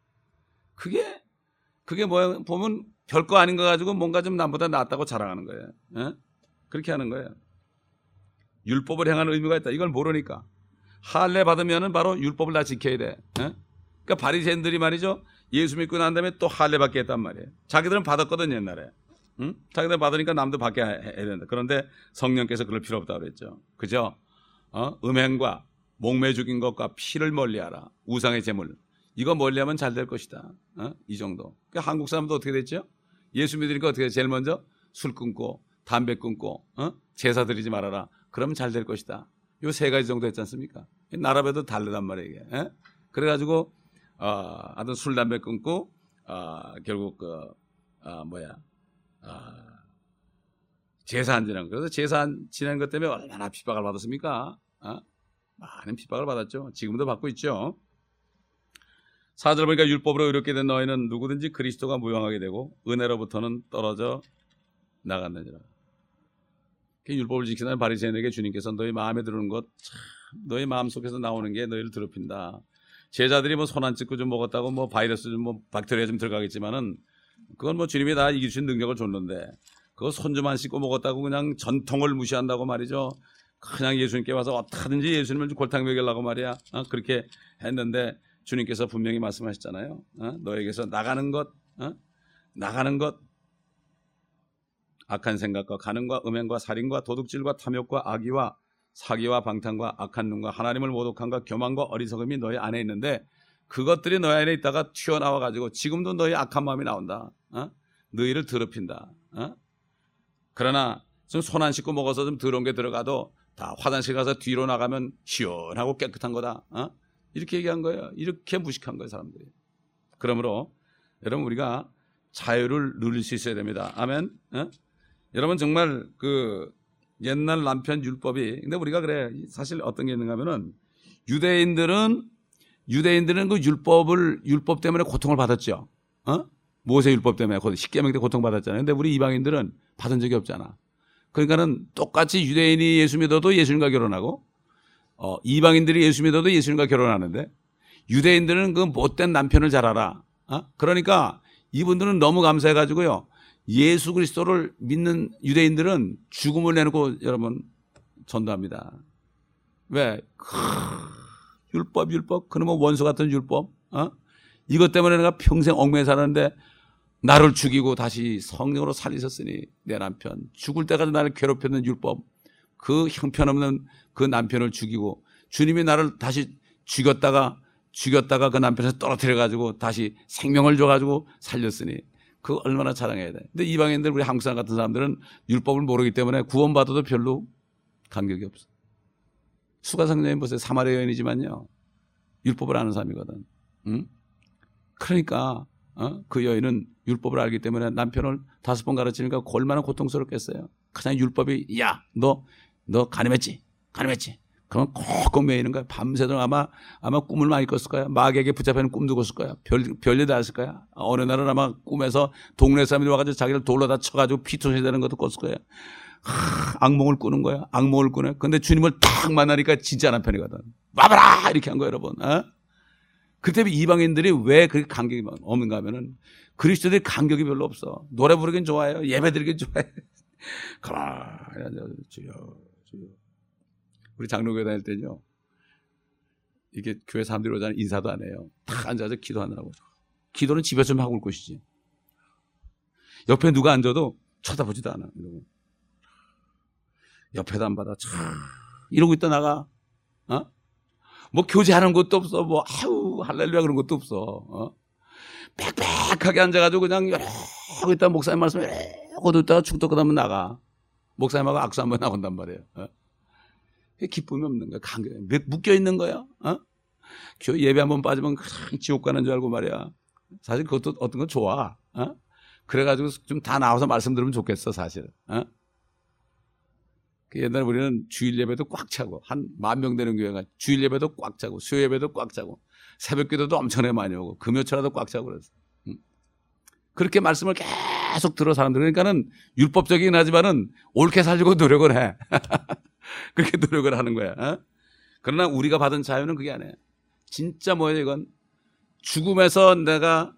그게 그게 뭐야 보면 별거 아닌 거 가지고 뭔가 좀 남보다 낫다고 자랑하는 거예요. 어? 그렇게 하는 거예요. 율법을 행하는 의무가 있다. 이걸 모르니까 할례 받으면은 바로 율법을 다 지켜야 돼. 어? 그러니까 바리새인들이 말이죠. 예수 믿고 난 다음에 또 할례 받게 했단 말이에요. 자기들은 받았거든 옛날에. 응? 자기들 받으니까 남도 받게 해야 된다. 그런데 성령께서 그럴 필요 없다고 그랬죠. 그죠? 어? 음행과 목매 죽인 것과 피를 멀리하라. 우상의 제물. 이거 멀리하면 잘 될 것이다. 어? 이 정도. 그러니까 한국 사람도 어떻게 됐죠? 예수 믿으니까 어떻게 제일 먼저 술 끊고 담배 끊고 어? 제사 드리지 말아라. 그러면 잘 될 것이다. 요 세 가지 정도 했지 않습니까? 나라별도 다르단 말이에요. 이게. 에? 그래가지고 어, 하여튼 술 담배 끊고 어, 결국 그 어, 뭐야 어, 제사 안 지내는 그래서 제사 안 지내는 것 때문에 얼마나 핍박을 받았습니까? 어? 많은 핍박을 받았죠. 지금도 받고 있죠. 사 절 보니까 율법으로 의롭게 된 너희는 누구든지 그리스도가 무용하게 되고 은혜로부터는 떨어져 나갔느니라. 율법을 지키는 바리새인에게 주님께서 너희 마음에 들어오는 것 참, 너희 마음속에서 나오는 게 너희를 더럽힌다. 제자들이 뭐 손 안 찢고 좀 먹었다고 뭐 바이러스 좀 뭐 박테리아 좀 들어가겠지만은 그건 뭐 주님이 다 이길 수 있는 능력을 줬는데 그거 손 좀 안 씻고 먹었다고 그냥 전통을 무시한다고 말이죠. 그냥 예수님께 와서 어떻게든지 예수님을 골탕 먹이려고 말이야. 어? 그렇게 했는데 주님께서 분명히 말씀하셨잖아요. 어? 너에게서 나가는 것, 어? 나가는 것, 악한 생각과 간음과 음행과 살인과 도둑질과 탐욕과 악의와 사기와 방탕과 악한 눈과 하나님을 모독함과 교만과 어리석음이 너희 안에 있는데 그것들이 너희 안에 있다가 튀어나와 가지고 지금도 너희 악한 마음이 나온다. 어? 너희를 더럽힌다. 어? 그러나 좀 손 안 씻고 먹어서 좀 더러운 게 들어가도 다 화장실 가서 뒤로 나가면 시원하고 깨끗한 거다. 어? 이렇게 얘기한 거예요. 이렇게 무식한 거예요, 사람들이. 그러므로 여러분 우리가 자유를 누릴 수 있어야 됩니다. 아멘. 어? 여러분 정말 그 옛날 남편 율법이 근데 우리가 그래 사실 어떤 게 있는가 하면은 유대인들은 유대인들은 그 율법을 율법 때문에 고통을 받았죠. 어? 모세 율법 때문에 십계명 때 고통 받았잖아요. 근데 우리 이방인들은 받은 적이 없잖아. 그러니까는 똑같이 유대인이 예수 믿어도 예수님과 결혼하고 어, 이방인들이 예수 믿어도 예수님과 결혼하는데 유대인들은 그 못된 남편을 잘 알아. 어? 그러니까 이분들은 너무 감사해가지고요. 예수 그리스도를 믿는 유대인들은 죽음을 내놓고 여러분 전도합니다. 왜? 크, 율법 율법 그놈의 원수 같은 율법 어? 이것 때문에 내가 평생 얽매여 살았는데 나를 죽이고 다시 성령으로 살리셨으니 내 남편 죽을 때까지 나를 괴롭혔는 율법 그 형편없는 그 남편을 죽이고 주님이 나를 다시 죽였다가 죽였다가 그 남편에서 떨어뜨려 가지고 다시 생명을 줘 가지고 살렸으니 그 얼마나 자랑해야 돼. 근데 이방인들 우리 한국 사람 같은 사람들은 율법을 모르기 때문에 구원받아도 별로 감격이 없어. 수가성녀인 보세요. 사마리아 여인이지만요. 율법을 아는 사람이거든. 응? 그러니까 어? 그 여인은 율법을 알기 때문에 남편을 다섯 번 가르치니까 얼마나 고통스럽겠어요. 그냥 율법이 야, 너, 너 가늠했지? 가늠했지? 그러면 콕콕 매이는 거야. 밤새도록 아마, 아마 꿈을 많이 꿨을 거야. 마귀에게 붙잡혀는 꿈도 꿨을 거야. 별, 별일 다 했을 거야. 어느 날은 아마 꿈에서 동네 사람들이 와가지고 자기를 돌로 다 쳐가지고 피투시 되는 것도 꿨을 거야. 하, 악몽을 꾸는 거야. 악몽을 꾸네. 근데 주님을 딱 만나니까 진짜 남편이거든. 와봐라! 이렇게 한 거야, 여러분. 어? 그때 이방인들이 왜 그렇게 간격이 없는가 하면은 그리스도들이 간격이 별로 없어. 노래 부르긴 좋아해요. 예배 드리긴 좋아해. 가만히 앉아서 주여, 주여. 우리 장로교회 다닐 때요. 이게 교회 사람들이 오잖아요. 인사도 안 해요. 딱 앉아서 기도하느라고. 기도는 집에서 좀 하고 올 것이지. 옆에 누가 앉아도 쳐다보지도 않아. 이러고. 옆에도 안 받아. 참 이러고 있다 나가. 어? 뭐 교제하는 것도 없어. 뭐 아우 할렐루야 그런 것도 없어. 어? 빽빽하게 앉아가지고 그냥 이러고 있다 목사님 말씀 이러고 듣다가 축도 끝나면 나가. 목사님하고 악수 한번 나온단 말이에요. 어? 기쁨이 없는 거야. 묶여 있는 거야. 어? 교회 예배 한번 빠지면 그냥 지옥 가는 줄 알고 말이야. 사실 그것도 어떤 건 좋아. 어? 그래가지고 좀 다 나와서 말씀 들으면 좋겠어 사실. 어? 옛날에 우리는 주일 예배도 꽉 차고 한 만 명 되는 교회가 주일 예배도 꽉 차고 수요 예배도 꽉 차고 새벽 기도도 엄청나게 많이 오고 금요철화도 꽉 차고 그랬어. 응? 그렇게 말씀을 계속 들어 사람들 그러니까는 율법적이긴 하지만은 옳게 살려고 노력을 해. 그렇게 노력을 하는 거야. 어? 그러나 우리가 받은 자유는 그게 아니에요. 진짜 뭐예요 이건? 죽음에서 내가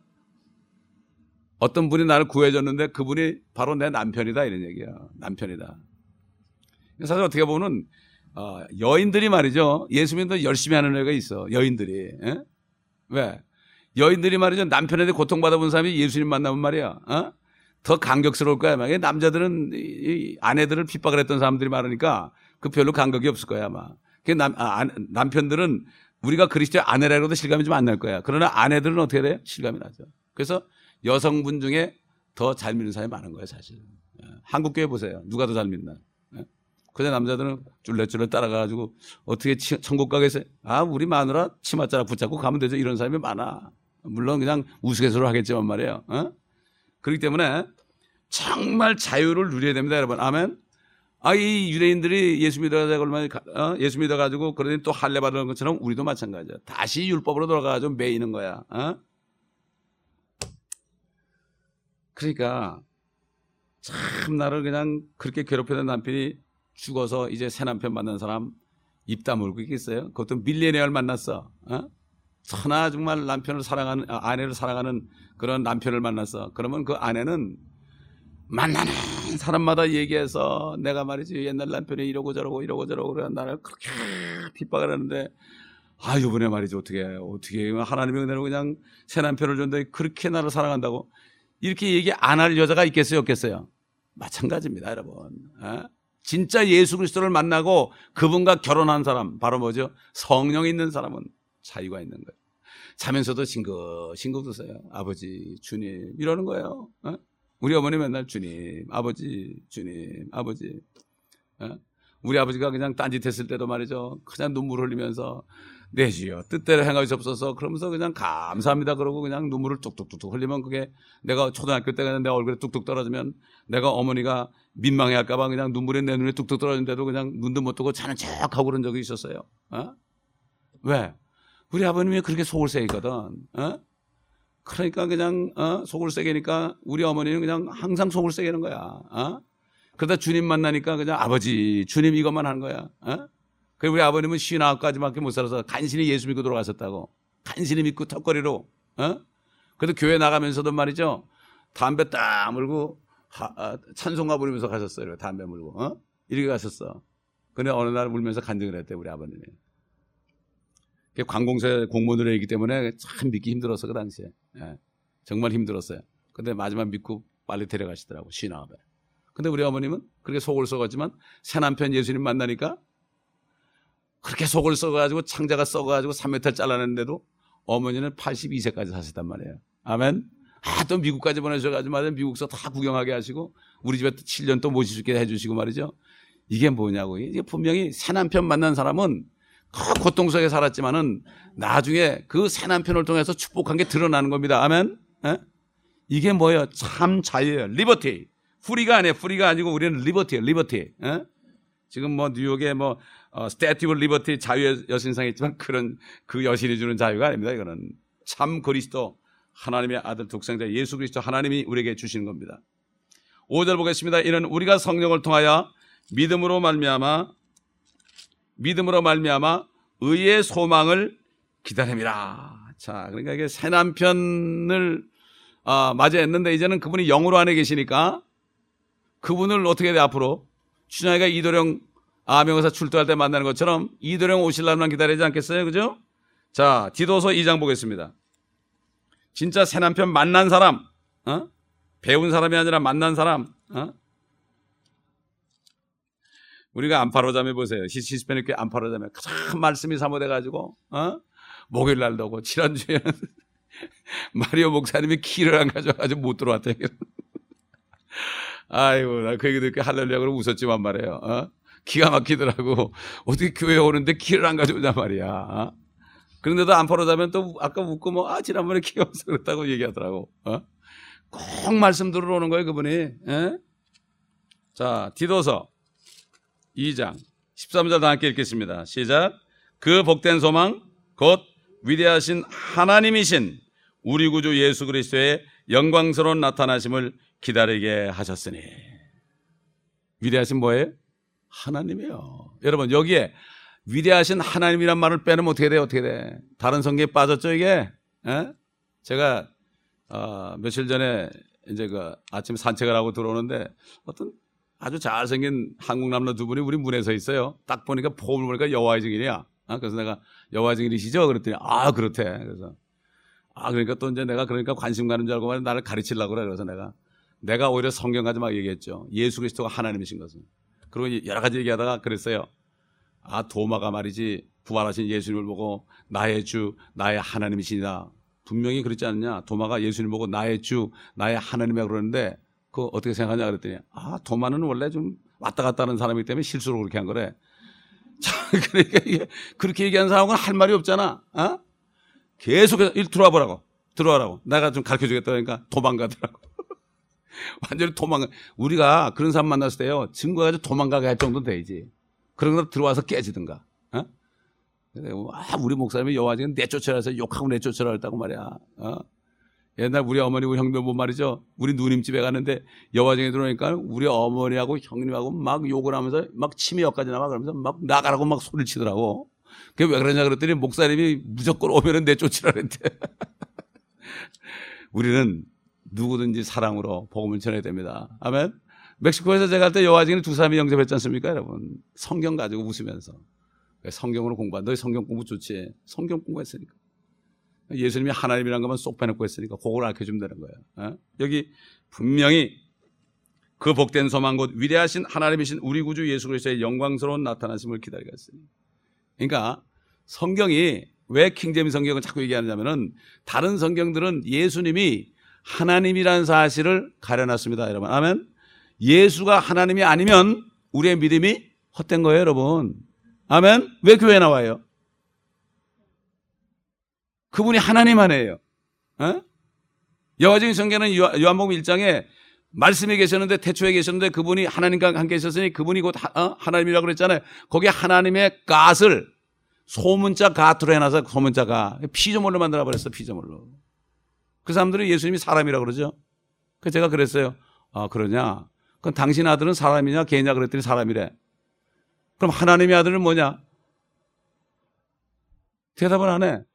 어떤 분이 나를 구해줬는데 그분이 바로 내 남편이다 이런 얘기야. 남편이다. 사실 어떻게 보면 어, 여인들이 말이죠. 예수 믿는 열심히 하는 애가 있어. 여인들이. 에? 왜? 여인들이 말이죠. 남편에 대해 고통받아본 사람이 예수님 만나면 말이야. 어? 더 감격스러울 거야. 아마. 남자들은 이 아내들을 핍박을 했던 사람들이 많으니까 그 별로 감격이 없을 거야 아마. 남, 아, 남편들은 우리가 그리스도의 아내라고도 실감이 좀 안 날 거야. 그러나 아내들은 어떻게 돼요? 실감이 나죠. 그래서 여성분 중에 더 잘 믿는 사람이 많은 거예요 사실. 한국 교회 보세요. 누가 더 잘 믿나? 그저 남자들은 쫄래쫄래 따라가가지고 어떻게 치, 천국 가겠어요? 아 우리 마누라 치맛자락 붙잡고 가면 되죠. 이런 사람이 많아. 물론 그냥 우스갯소리를 하겠지만 말이에요. 어? 그렇기 때문에 정말 자유를 누려야 됩니다 여러분. 아멘. 아, 이 유대인들이 예수 믿어가지고 얼마나, 어? 예수 믿어가지고 그러니 또 할례 받는 것처럼 우리도 마찬가지야. 다시 율법으로 돌아가가지고 매이는 거야. 어? 그러니까 참 나를 그냥 그렇게 괴롭히던 남편이 죽어서 이제 새 남편 만난 사람 입 다물고 있겠어요? 그것도 밀레니얼 만났어. 어? 천하 정말 남편을 사랑하는, 아내를 사랑하는 그런 남편을 만났어. 그러면 그 아내는 만나는 사람마다 얘기해서 내가 말이지 옛날 남편이 이러고 저러고 이러고 저러고 그래 나를 그렇게 핍박을 하는데 아 이번에 말이지 어떻게 어떻게 하나님의 은혜로 그냥 새 남편을 줬는데 그렇게 나를 사랑한다고 이렇게 얘기 안 할 여자가 있겠어요 없겠어요? 마찬가지입니다 여러분. 어? 진짜 예수 그리스도를 만나고 그분과 결혼한 사람 바로 뭐죠? 성령 있는 사람은 자유가 있는 거예요. 자면서도 싱긋싱긋 웃어요. 아버지 주님 이러는 거예요. 어? 우리 어머니 맨날 주님 아버지 주님 아버지. 어? 우리 아버지가 그냥 딴짓했을 때도 말이죠. 그냥 눈물 흘리면서 내 주여 뜻대로 행하시옵소서 그러면서 그냥 감사합니다 그러고 그냥 눈물을 뚝뚝뚝뚝 흘리면 그게 내가 초등학교 때 그냥 내 얼굴에 뚝뚝 떨어지면 내가 어머니가 민망해할까 봐 그냥 눈물이 내 눈에 뚝뚝 떨어지는데도 그냥 눈도 못 뜨고 자는 척하고 그런 적이 있었어요. 어? 왜? 우리 아버님이 그렇게 속을 새기거든. 어? 그러니까 그냥 어? 속을 새기니까 우리 어머니는 그냥 항상 속을 새기는 거야. 어? 그러다 주님 만나니까 그냥 아버지 주님 이것만 하는 거야. 어? 그리고 우리 아버님은 쉰아홉까지밖에 못 살아서 간신히 예수 믿고 돌아가셨다고. 간신히 믿고 턱걸이로. 어? 그래도 교회 나가면서도 말이죠. 담배 딱 물고 하, 아, 찬송가 부르면서 가셨어요. 담배 물고. 어? 이렇게 가셨어. 근데 어느 날 울면서 간증을 했대 우리 아버님이. 관공서에 공무원으로 했기 때문에 참 믿기 힘들었어 그 당시에. 예. 정말 힘들었어요. 근데 마지막 믿고 빨리 데려가시더라고 쉰아홉에. 근데 우리 어머님은 그렇게 속을 썩었지만 새 남편 예수님 만나니까 그렇게 속을 썩어가지고 창자가 썩어가지고 삼 미터 잘라냈는데도 어머니는 팔십이 세까지 사셨단 말이에요. 아멘. 아, 또 미국까지 보내셔가지고 말이야 미국서 다 구경하게 하시고 우리 집에 또 칠 년 또 모시게 해주시고 말이죠. 이게 뭐냐고. 이게 분명히 새 남편 만난 사람은 그 고통 속에 살았지만은 나중에 그 새 남편을 통해서 축복한 게 드러나는 겁니다. 아멘. 에? 이게 뭐예요? 참 자유예요. 리버티. 프리가 아니에요. 프리가 아니고 우리는 리버티예요. 리버티. 에? 지금 뭐 뉴욕에 뭐 어, 스태튜 오브 리버티 자유의 여신상이 있지만 그런 그 여신이 주는 자유가 아닙니다. 이거는 참 그리스도 하나님의 아들 독생자 예수 그리스도 하나님이 우리에게 주시는 겁니다. 오 절 보겠습니다. 이는 우리가 성령을 통하여 믿음으로 말미암아 믿음으로 말미암아 의의 소망을 기다림이라. 자, 그러니까 이게 새 남편을 아, 맞이했는데 이제는 그분이 영으로 안에 계시니까 그분을 어떻게 돼 앞으로 춘향이가 이도령 아명에서 출두할 때 만나는 것처럼 이도령 오실 날만 기다리지 않겠어요? 그죠? 자, 디도서 이 장 보겠습니다. 진짜 새 남편 만난 사람, 어? 배운 사람이 아니라 만난 사람, 어? 우리가 안파로자매 보세요. 히스패닉 안파로자매 가장 말씀이 사모돼가지고, 어? 목요일 날도 오고, 지난주에는 마리오 목사님이 키를 안 가져가지고 못 들어왔다. 아이고, 나 그 얘기 듣고 할렐루야 그러고 웃었지만 말이에요. 어? 기가 막히더라고. 어떻게 교회 오는데 키를 안 가져오단 말이야. 어? 그런데도 안파로자면 또 아까 웃고 뭐, 아, 지난번에 키가 없어 그랬다고 얘기하더라고. 어? 꼭 말씀 들으러 오는 거예요, 그분이. 에? 자, 디도서 이 장 십삼 절 다 함께 읽겠습니다. 시작. 그 복된 소망 곧 위대하신 하나님이신 우리 구주 예수 그리스도의 영광스러운 나타나심을 기다리게 하셨으니. 위대하신 뭐예요? 하나님이에요. 여러분 여기에 위대하신 하나님이란 말을 빼놓으면 어떻게 돼요? 어떻게 돼? 다른 성경에 빠졌죠 이게? 에? 제가 어, 며칠 전에 이제 그 아침 산책을 하고 들어오는데 어떤 아주 잘생긴 한국 남자 두 분이 우리 문에 서 있어요. 딱 보니까 폼을 보니까 여호와의 증인이야. 아, 그래서 내가 여호와의 증인이시죠? 그랬더니 아 그렇대. 그래서 아 그러니까 또 이제 내가 그러니까 관심 가는 줄 알고 말이야 나를 가르치려고 그래. 그래서 내가 내가 오히려 성경 가지고 막 얘기했죠. 예수 그리스도가 하나님이신 것은. 그리고 여러 가지 얘기하다가 그랬어요. 아 도마가 말이지 부활하신 예수님을 보고 나의 주 나의 하나님이시다. 분명히 그렇지 않느냐. 도마가 예수님 보고 나의 주 나의 하나님이라 그러는데 그거 어떻게 생각하냐 그랬더니 아 도마는 원래 좀 왔다 갔다 하는 사람이기 때문에 실수로 그렇게 한 거래. 자, 그러니까 이게 그렇게 얘기하는 사람은 할 말이 없잖아. 어? 계속해서 일 들어와 보라고 들어와라고 내가 좀 가르쳐 주겠다 그러니까 도망가더라고. 완전히 도망가. 우리가 그런 사람 만났을 때요 증거 가지고 도망가게 할 정도 돼야지. 그런 거 들어와서 깨지든가. 어? 아, 우리 목사님이 여호와지는 내쫓으라 해서 욕하고 내쫓으라 했다고 말이야. 어? 옛날 우리 어머니, 우리 형님 뭐 말이죠. 우리 누님 집에 갔는데 여호와지에 들어오니까 우리 어머니하고 형님하고 막 욕을 하면서 막 침이 여기까지 나와 그러면서 막 나가라고 막 소리를 치더라고. 그게 왜 그러냐 그랬더니 목사님이 무조건 오면은 내쫓으라 그랬대. 우리는 누구든지 사랑으로 복음을 전해야 됩니다. 아멘. 멕시코에서 제가 할 때 여호와지는 두 사람이 영접했지 않습니까, 여러분? 성경 가지고 웃으면서. 성경으로 공부한. 너희 성경 공부 좋지. 성경 공부했으니까. 예수님이 하나님이란 것만 쏙 빼놓고 했으니까 그걸 알려주면 되는 거예요. 어? 여기 분명히 그 복된 소망 곧 위대하신 하나님이신 우리 구주 예수 그리스도의 영광스러운 나타나심을 기다리겠으니. 그러니까 성경이 왜 킹제임스 성경을 자꾸 얘기하느냐면은 다른 성경들은 예수님이 하나님이라는 사실을 가려놨습니다, 여러분. 아멘. 예수가 하나님이 아니면 우리의 믿음이 헛된 거예요, 여러분. 아멘. 왜 교회에 나와요? 그분이 하나님 안에요. 어? 여호와적인 성경은 요한복음 일 장에 말씀이 계셨는데 태초에 계셨는데 그분이 하나님과 함께 있었으니 그분이 곧 하, 어? 하나님이라고 그랬잖아요. 거기에 하나님의 갓을 소문자 갓으로 해놔서 소문자 갓 피조물로 만들어 버렸어. 피조물로. 그 사람들은 예수님이 사람이라고 그러죠. 그래서 제가 그랬어요. 아 그러냐? 그럼 당신 아들은 사람이냐 개냐 그랬더니 사람이래. 그럼 하나님의 아들은 뭐냐? 대답을 안 해.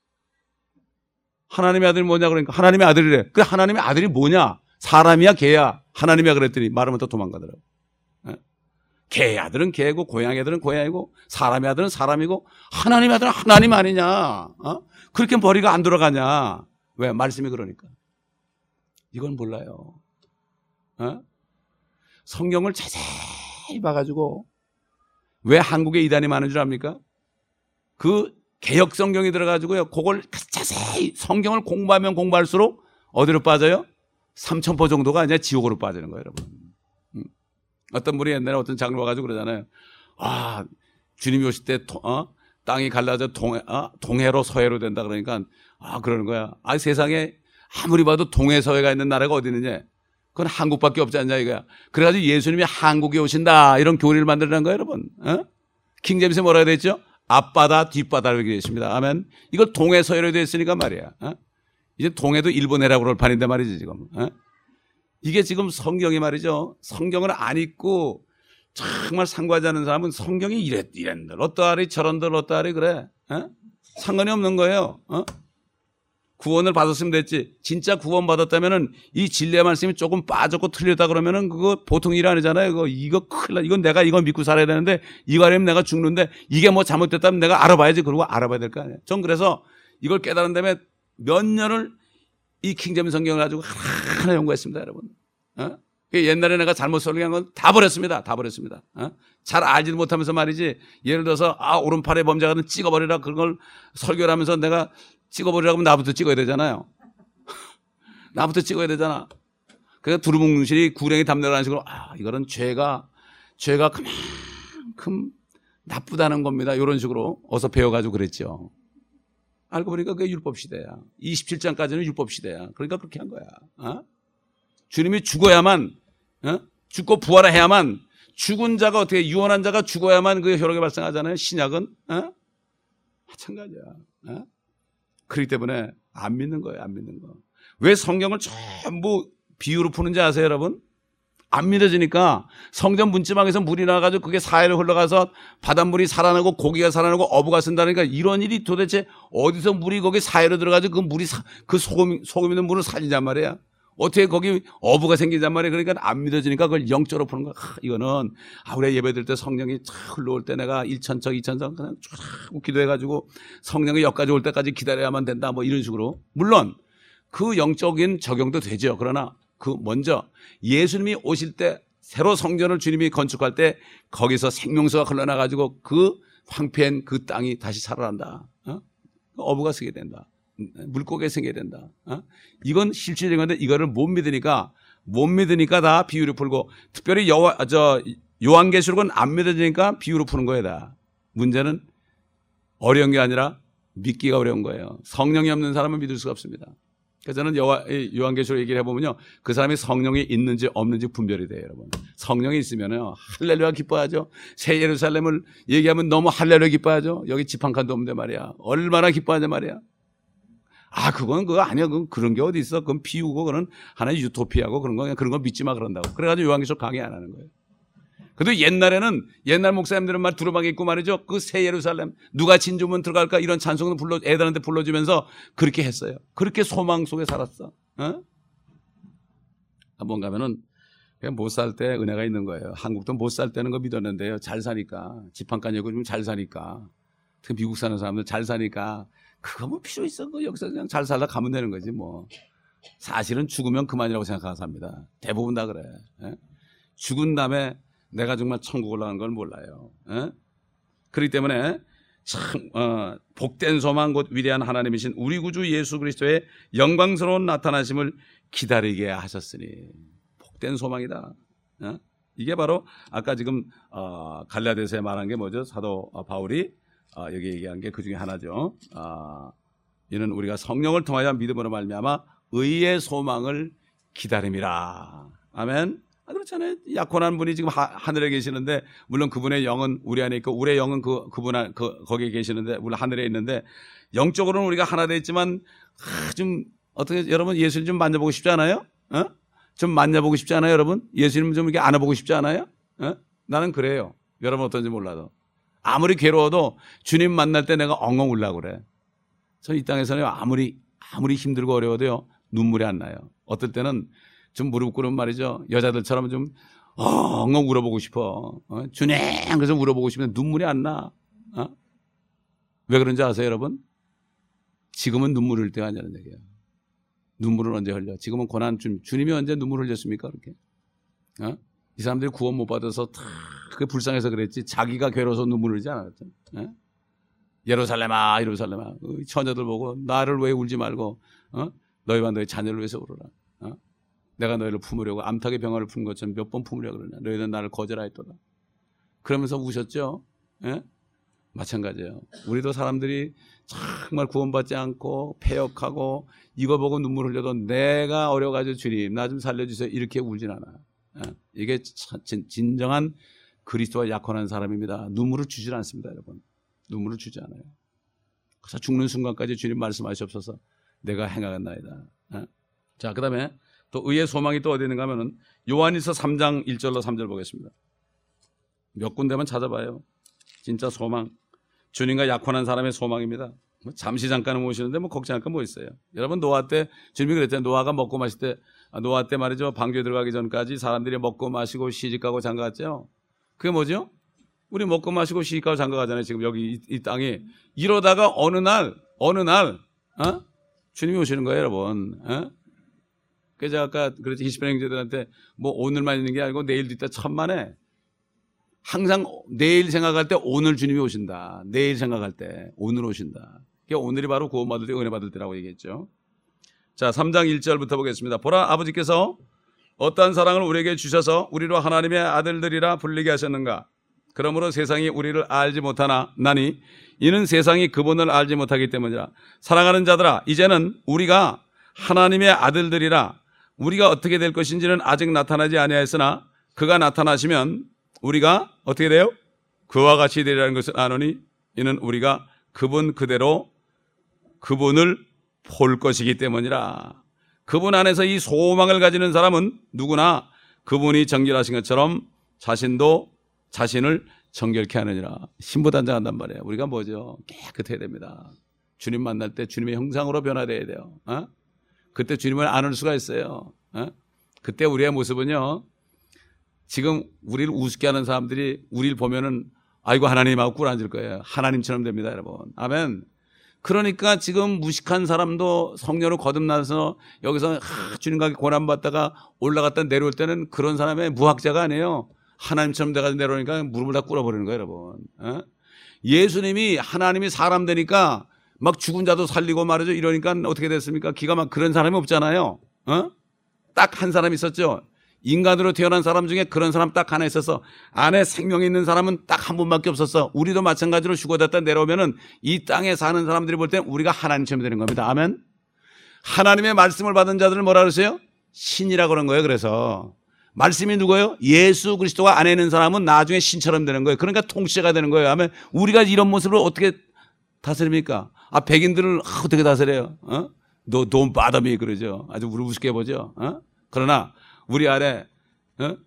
하나님의 아들이 뭐냐 그러니까 하나님의 아들이래. 그 하나님의 아들이 뭐냐? 사람이야 개야? 하나님이야 그랬더니 말하면 또 도망가더라고. 개의 아들은 개고 고양이 아들은 고양이고 사람의 아들은 사람이고 하나님의 아들은 하나님 아니냐? 어? 그렇게 머리가 안 돌아가냐? 왜? 말씀이 그러니까. 이건 몰라요. 어? 성경을 자세히 봐가지고 왜 한국에 이단이 많은 줄 압니까? 그 개혁 성경이 들어가지고요. 그걸 자세히 성경을 공부하면 공부할수록 어디로 빠져요? 삼천포 정도가 이제 지옥으로 빠지는 거예요, 여러분. 음. 어떤 분이 옛날에 어떤 장로 와가지고 그러잖아요. 아, 주님이 오실 때 어? 땅이 갈라져 동해, 어? 동해로 서해로 된다 그러니까 아 그러는 거야. 아 세상에 아무리 봐도 동해 서해가 있는 나라가 어디 있느냐? 그건 한국밖에 없지 않냐 이거야. 그래가지고 예수님이 한국에 오신다 이런 교리를 만들라는 거예요, 여러분. 어? 킹제임스에 뭐라고 되어 있죠? 앞바다 뒷바다라고 되어 있습니다. 아멘. 이걸 동해 서해로 되어 있으니까 말이야. 어? 이제 동해도 일본해라고 그럴 판인데 말이지 지금. 어? 이게 지금 성경이 말이죠. 성경을 안 읽고 정말 상고하지 않은 사람은 성경이 이랬, 이랬들, 어떠하리, 저런들, 어떠하리, 그래. 어? 상관이 없는 거예요. 어? 구원을 받았으면 됐지. 진짜 구원 받았다면은 이 진리의 말씀이 조금 빠졌고 틀렸다 그러면은 그거 보통 일 아니잖아요. 이거, 이거 큰일 나. 이건 내가 이거 믿고 살아야 되는데 이거 아니면 내가 죽는데 이게 뭐 잘못됐다면 내가 알아봐야지. 그러고 알아봐야 될 거 아니에요. 전 그래서 이걸 깨달은 다음에 몇 년을 이 킹제임스 성경을 가지고 하나 연구했습니다, 여러분. 어? 옛날에 내가 잘못 설계한 건 다 버렸습니다. 다 버렸습니다. 어? 잘 알지도 못하면서 말이지. 예를 들어서 아 오른팔에 범죄가는 찍어버리라 그런 걸 설교를 하면서 내가 찍어버리라고 하면 나부터 찍어야 되잖아요. 나부터 찍어야 되잖아. 그러니까 두루뭉실이 구랭이 담내라는 식으로 아 이거는 죄가 죄가 그만큼 나쁘다는 겁니다. 이런 식으로 어서 배워가지고 그랬죠. 알고 보니까 그게 율법시대야. 이십칠 장까지는 율법시대야. 그러니까 그렇게 한 거야. 어? 주님이 죽어야만, 어? 죽고 부활해야만, 죽은 자가 어떻게, 유언한 자가 죽어야만 그 혈육이 발생하잖아요. 신약은, 어? 마찬가지야. 어? 그렇기 때문에 안 믿는 거예요. 안 믿는 거. 왜 성경을 전부 비유로 푸는지 아세요, 여러분? 안 믿어지니까 성전 문지방에서 물이 나가지고 그게 사해로 흘러가서 바닷물이 살아나고 고기가 살아나고 어부가 쓴다니까 이런 일이 도대체 어디서 물이 거기 사해로 들어가지고 그 물이 사, 그 소금, 소금 있는 물을 살리냔 말이야. 어떻게 거기 어부가 생기냔 말이야. 그러니까 안 믿어지니까 그걸 영적으로 푸는 거야. 아, 이거는 아, 우리가 예배 드릴 때 성령이 쫙 흘러올 때 내가 일천척, 이천척 그냥 쫙 기도해가지고 성령이 여기까지 올 때까지 기다려야만 된다. 뭐 이런 식으로. 물론 그 영적인 적용도 되죠. 그러나 그 먼저 예수님이 오실 때 새로 성전을 주님이 건축할 때 거기서 생명수가 흘러나가지고 그 황폐한 그 땅이 다시 살아난다. 어? 어부가 쓰게 된다. 물고기가 생겨야 된다. 어? 이건 실질적인 건데 이거를 못 믿으니까 못 믿으니까 다 비유로 풀고 특별히 여와, 저 요한계시록은 안 믿어지니까 비유로 푸는 거야 다. 문제는 어려운 게 아니라 믿기가 어려운 거예요. 성령이 없는 사람은 믿을 수가 없습니다. 그래서 저는 요한계시록 얘기를 해보면요. 그 사람이 성령이 있는지 없는지 분별이 돼요, 여러분. 성령이 있으면요. 할렐루야 기뻐하죠. 새 예루살렘을 얘기하면 너무 할렐루야 기뻐하죠. 여기 집 한 칸도 없는데 말이야. 얼마나 기뻐하냐 말이야. 아, 그건 그거 아니야. 그건 그런 게 어디 있어. 그건 비우고 그건 하나의 유토피아고 그런 거 그런 거 믿지 마 그런다고. 그래가지고 요한계시록 강의 안 하는 거예요. 그래도 옛날에는 옛날 목사님들은 말 두루마기 있고 말이죠. 그 새 예루살렘 누가 진주문 들어갈까 이런 찬송을 불러 애들한테 불러주면서 그렇게 했어요. 그렇게 소망 속에 살았어. 어? 한번 가면은 그냥 못 살 때 은혜가 있는 거예요. 한국도 못 살 때는 거 믿었는데요. 잘 사니까 집 한 칸 여고 좀 잘 사니까 특히 미국 사는 사람들 잘 사니까 그거 뭐 필요 있어? 그 여기서 그냥 잘 살다 가면 되는 거지 뭐. 사실은 죽으면 그만이라고 생각하고 삽니다. 대부분 다 그래. 에? 죽은 다음에 내가 정말 천국을 가는 걸 몰라요. 에? 그렇기 때문에 참 어, 복된 소망 곧 위대한 하나님이신 우리 구주 예수 그리스도의 영광스러운 나타나심을 기다리게 하셨으니 복된 소망이다. 에? 이게 바로 아까 지금 어, 갈라디아서에 말한 게 뭐죠? 사도 바울이 어, 여기 얘기한 게 그 중에 하나죠. 어, 이는 우리가 성령을 통하여 믿음으로 말미암아 의의 소망을 기다림이라. 아멘. 아, 그렇잖아요. 약혼한 분이 지금 하, 하늘에 계시는데 물론 그분의 영은 우리 안에 있고 우리의 영은 그 그분 안, 그 거기에 계시는데 물론 하늘에 있는데 영적으로는 우리가 하나 되어 있지만 아, 좀 어떻게 여러분 예수님 좀 만져보고 싶지 않아요? 어? 좀 만져보고 싶지 않아요, 여러분? 예수님 좀 이렇게 안아보고 싶지 않아요? 어? 나는 그래요. 여러분 어떤지 몰라도 아무리 괴로워도 주님 만날 때 내가 엉엉 울라고 그래. 저 이 땅에서는 아무리 아무리 힘들고 어려워도요 눈물이 안 나요. 어떨 때는 좀 무릎 꿇으면 말이죠. 여자들처럼 좀 엉엉 울어보고 싶어. 어? 주님 그래서 울어보고 싶으면 눈물이 안 나. 어? 왜 그런지 아세요, 여러분? 지금은 눈물 흘릴 때가 아니라는 얘기예요. 눈물을 언제 흘려? 지금은 고난 주, 주님이 언제 눈물 흘렸습니까? 그렇게? 어? 이 사람들이 구원 못 받아서 다 그게 불쌍해서 그랬지 자기가 괴로워서 눈물을 흘리지 않았죠. 예? 예루살렘아 예루살렘아 처녀들 보고 나를 왜 울지 말고 어? 너희와 너희 자녀를 위해서 울어라. 어? 내가 너희를 품으려고 암탉의 병화를 품 것처럼 몇 번 품으려고 그러냐. 너희는 나를 거절하였도다. 그러면서 우셨죠. 예? 마찬가지예요. 우리도 사람들이 정말 구원받지 않고 폐역하고 이거 보고 눈물 흘려도 내가 어려가지고 주님 나 좀 살려주세요 이렇게 울진 않아. 예? 이게 진정한 그리스도와 약혼한 사람입니다. 눈물을 주질 않습니다. 여러분. 눈물을 주지 않아요. 그래서 죽는 순간까지 주님 말씀하시옵소서 내가 행하겠나이다. 예? 자, 그 다음에 또 의의 소망이 또 어디 있는가 하면은 요한일서 삼 장 일 절로 삼 절 보겠습니다. 몇 군데만 찾아봐요. 진짜 소망. 주님과 약혼한 사람의 소망입니다. 잠시 잠깐은 모시는데 뭐 걱정할 건 뭐 있어요. 여러분 노아 때 주님이 그랬잖아요. 노아가 먹고 마실 때 노아 때 말이죠. 방주에 들어가기 전까지 사람들이 먹고 마시고 시집가고 장가갔죠. 그게 뭐죠? 우리 먹고 마시고 시집가고 장가가잖아요. 지금 여기 이, 이 땅에 이러다가 어느 날 어느 날 어? 주님이 오시는 거예요, 여러분. 어? 그래서 제가 아까 그랬지 이십 년 형제들한테 뭐 오늘만 있는 게 아니고 내일도 있다 천만에 항상 내일 생각할 때 오늘 주님이 오신다. 내일 생각할 때 오늘 오신다. 오늘이 바로 구원받을 때 은혜 받을 때라고 얘기했죠. 자, 삼 장 일 절부터 보겠습니다. 보라 아버지께서 어떠한 사랑을 우리에게 주셔서 우리로 하나님의 아들들이라 불리게 하셨는가. 그러므로 세상이 우리를 알지 못하나 나니 이는 세상이 그분을 알지 못하기 때문이라. 사랑하는 자들아 이제는 우리가 하나님의 아들들이라. 우리가 어떻게 될 것인지는 아직 나타나지 아니하였으나 그가 나타나시면 우리가 어떻게 돼요? 그와 같이 되리라는 것을 아노니 이는 우리가 그분 그대로 그분을 볼 것이기 때문이라. 그분 안에서 이 소망을 가지는 사람은 누구나 그분이 정결하신 것처럼 자신도 자신을 정결케 하느니라. 신부단장한단 말이에요. 우리가 뭐죠? 깨끗해야 됩니다. 주님 만날 때 주님의 형상으로 변화되어야 돼요. 어? 그때 주님을 안을 수가 있어요. 어? 그때 우리의 모습은요. 지금 우리를 우습게 하는 사람들이 우리를 보면은 아이고 하나님하고 꿀 앉을 거예요. 하나님처럼 됩니다, 여러분. 아멘. 그러니까 지금 무식한 사람도 성령으로 거듭나서 여기서 하, 주님과 고난받다가 올라갔다 내려올 때는 그런 사람의 무학자가 아니에요. 하나님처럼 돼가지고 내려오니까 무릎을 다 꿇어버리는 거예요, 여러분. 어? 예수님이 하나님이 사람 되니까 막 죽은 자도 살리고 말이죠. 이러니까 어떻게 됐습니까? 기가 막 그런 사람이 없잖아요. 어? 딱 한 사람 있었죠. 인간으로 태어난 사람 중에 그런 사람 딱 하나 있어서 안에 생명이 있는 사람은 딱 한 분밖에 없었어. 우리도 마찬가지로 죽어졌다 내려오면은 이 땅에 사는 사람들이 볼 때 우리가 하나님처럼 되는 겁니다. 아멘. 하나님의 말씀을 받은 자들을 뭐라 그러세요? 신이라고 그런 거예요. 그래서 말씀이 누구예요? 예수 그리스도가 안에 있는 사람은 나중에 신처럼 되는 거예요. 그러니까 통치자가 되는 거예요. 아멘. 우리가 이런 모습을 어떻게 다스립니까? 아, 백인들을 어떻게 다스려요? 어? 너 don't bother me 그러죠. 아주 우리 우습게 보죠. 어? 그러나 우리 안에 어?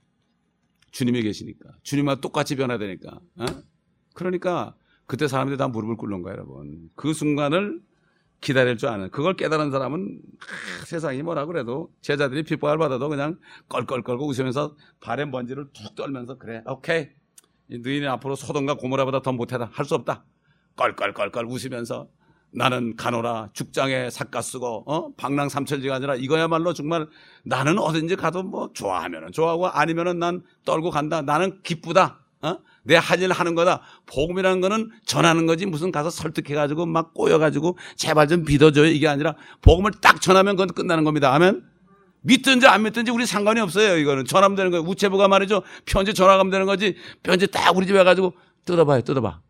주님이 계시니까 주님과 똑같이 변화되니까 어? 그러니까 그때 사람들이 다 무릎을 꿇는 거예요, 여러분. 그 순간을 기다릴 줄 아는 그걸 깨달은 사람은 아, 세상이 뭐라 그래도 제자들이 핍박을 받아도 그냥 껄껄껄고 웃으면서 발에 먼지를 툭 떨면서 그래 오케이 너희는 앞으로 소돔과 고모라보다 더 못하다 할 수 없다 껄껄껄껄 웃으면서 나는 가노라 죽장에 삿가 쓰고 어? 방랑삼천지가 아니라 이거야말로 정말 나는 어딘지 가도 뭐 좋아하면은 좋아하고 아니면은 난 떨고 간다. 나는 기쁘다. 어? 내 할 일 하는 거다. 복음이라는 거는 전하는 거지 무슨 가서 설득해가지고 막 꼬여가지고 제발 좀 믿어줘요 이게 아니라 복음을 딱 전하면 그건 끝나는 겁니다. 아멘. 믿든지 안 믿든지 우리 상관이 없어요. 이거는 전하면 되는 거예요. 우체부가 말이죠. 편지 전화가면 되는 거지. 편지 딱 우리 집에 가지고 뜯어봐요. 뜯어봐.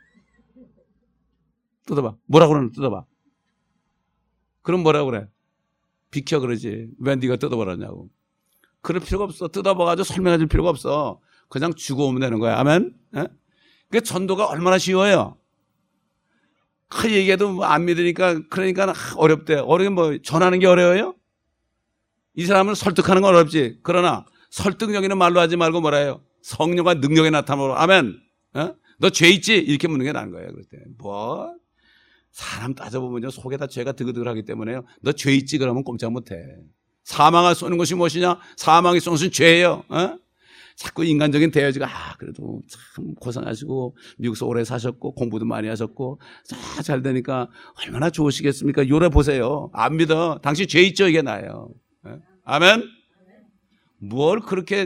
뜯어봐. 뭐라고 그러는 뜯어봐. 그럼 뭐라고 그래? 비켜 그러지. 왜 네가 뜯어버렸냐고. 그럴 필요가 없어. 뜯어봐가지고 설명해 줄 필요가 없어. 그냥 주고 오면 되는 거야. 아멘? 그 전도가 얼마나 쉬워요. 그 얘기해도 안 믿으니까 그러니까 어렵대. 어려운 뭐 전하는 게 어려워요? 이 사람을 설득하는 건 어렵지. 그러나 설득력 있는 말로 하지 말고 뭐라 해요? 성령과 능력에 나타나고 아멘. 어? 너 죄 있지? 이렇게 묻는 게 나은 거예요. 그럴 때. 뭐? 사람 따져보면요. 속에다 죄가 드글드글하기 때문에요. 너 죄 있지? 그러면 꼼짝 못해. 사망을 쏘는 것이 무엇이냐? 사망이 쏘는 것은 죄예요. 어? 자꾸 인간적인 대여지가 아 그래도 참 고생하시고 미국에서 오래 사셨고 공부도 많이 하셨고 자, 잘 되니까 얼마나 좋으시겠습니까? 요래 보세요. 안 믿어. 당신 죄 있죠? 이게 나예요. 어? 아멘? 뭘 그렇게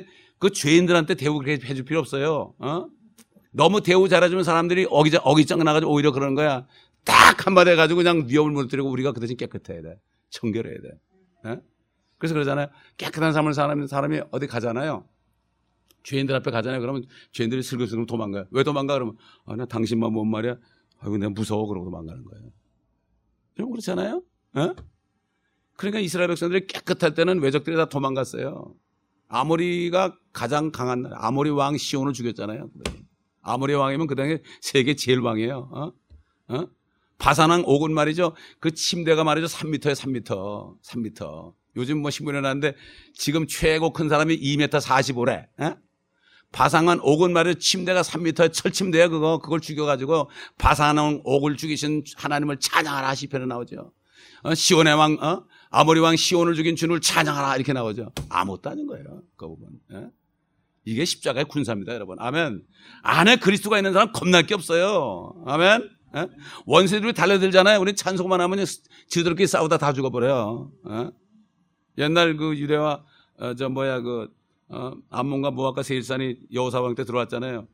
그 죄인들한테 대우 그렇게 해줄 필요 없어요. 어? 너무 대우 잘해주면 사람들이 어기자, 어기짱 나가지고 오히려 그러는 거야. 딱 한마디 해가지고 그냥 위험을 무너뜨리고 우리가 그 대신 깨끗해야 돼. 청결해야 돼. 어? 그래서 그러잖아요. 깨끗한 삶을 사는 사람이 어디 가잖아요. 죄인들 앞에 가잖아요. 그러면 죄인들이 슬금슬금 도망가요. 왜 도망가? 그러면 아, 나 당신만 뭔 말이야? 아이고 내가 무서워. 그러고 도망가는 거예요. 좀 그렇잖아요. 어? 그러니까 이스라엘 백성들이 깨끗할 때는 외적들이 다 도망갔어요. 아모리가 가장 강한 나라. 아모리 왕 시온을 죽였잖아요. 아모리 왕이면 그 당시에 세계 제일 왕이에요. 어? 어? 바산왕 옥은 말이죠. 그 침대가 말이죠. 삼 미터에 삼 미터. 삼 미터. 요즘 뭐 신문에 나왔는데 지금 최고 큰 사람이 이 미터 사십오래. 어? 바산왕 옥은 말이죠. 침대가 삼 미터에 철침대야 그거. 그걸 죽여가지고 바산왕 옥을 죽이신 하나님을 찬양하라 시편에 나오죠. 어? 시온의 왕, 어? 아모리 왕 시온을 죽인 주를 찬양하라 이렇게 나오죠. 아무것도 아닌 거예요. 그 부분. 어? 이게 십자가의 군사입니다, 여러분. 아멘. 안에 그리스도가 있는 사람 겁날 게 없어요. 아멘. 어? 원수들이 달려들잖아요. 우리 찬송만 하면 지들끼리 싸우다 다 죽어버려요. 어? 옛날 그 유대와 어, 저 뭐야 그 어, 암몬과 모압과 세일산이 여호사왕 때 들어왔잖아요.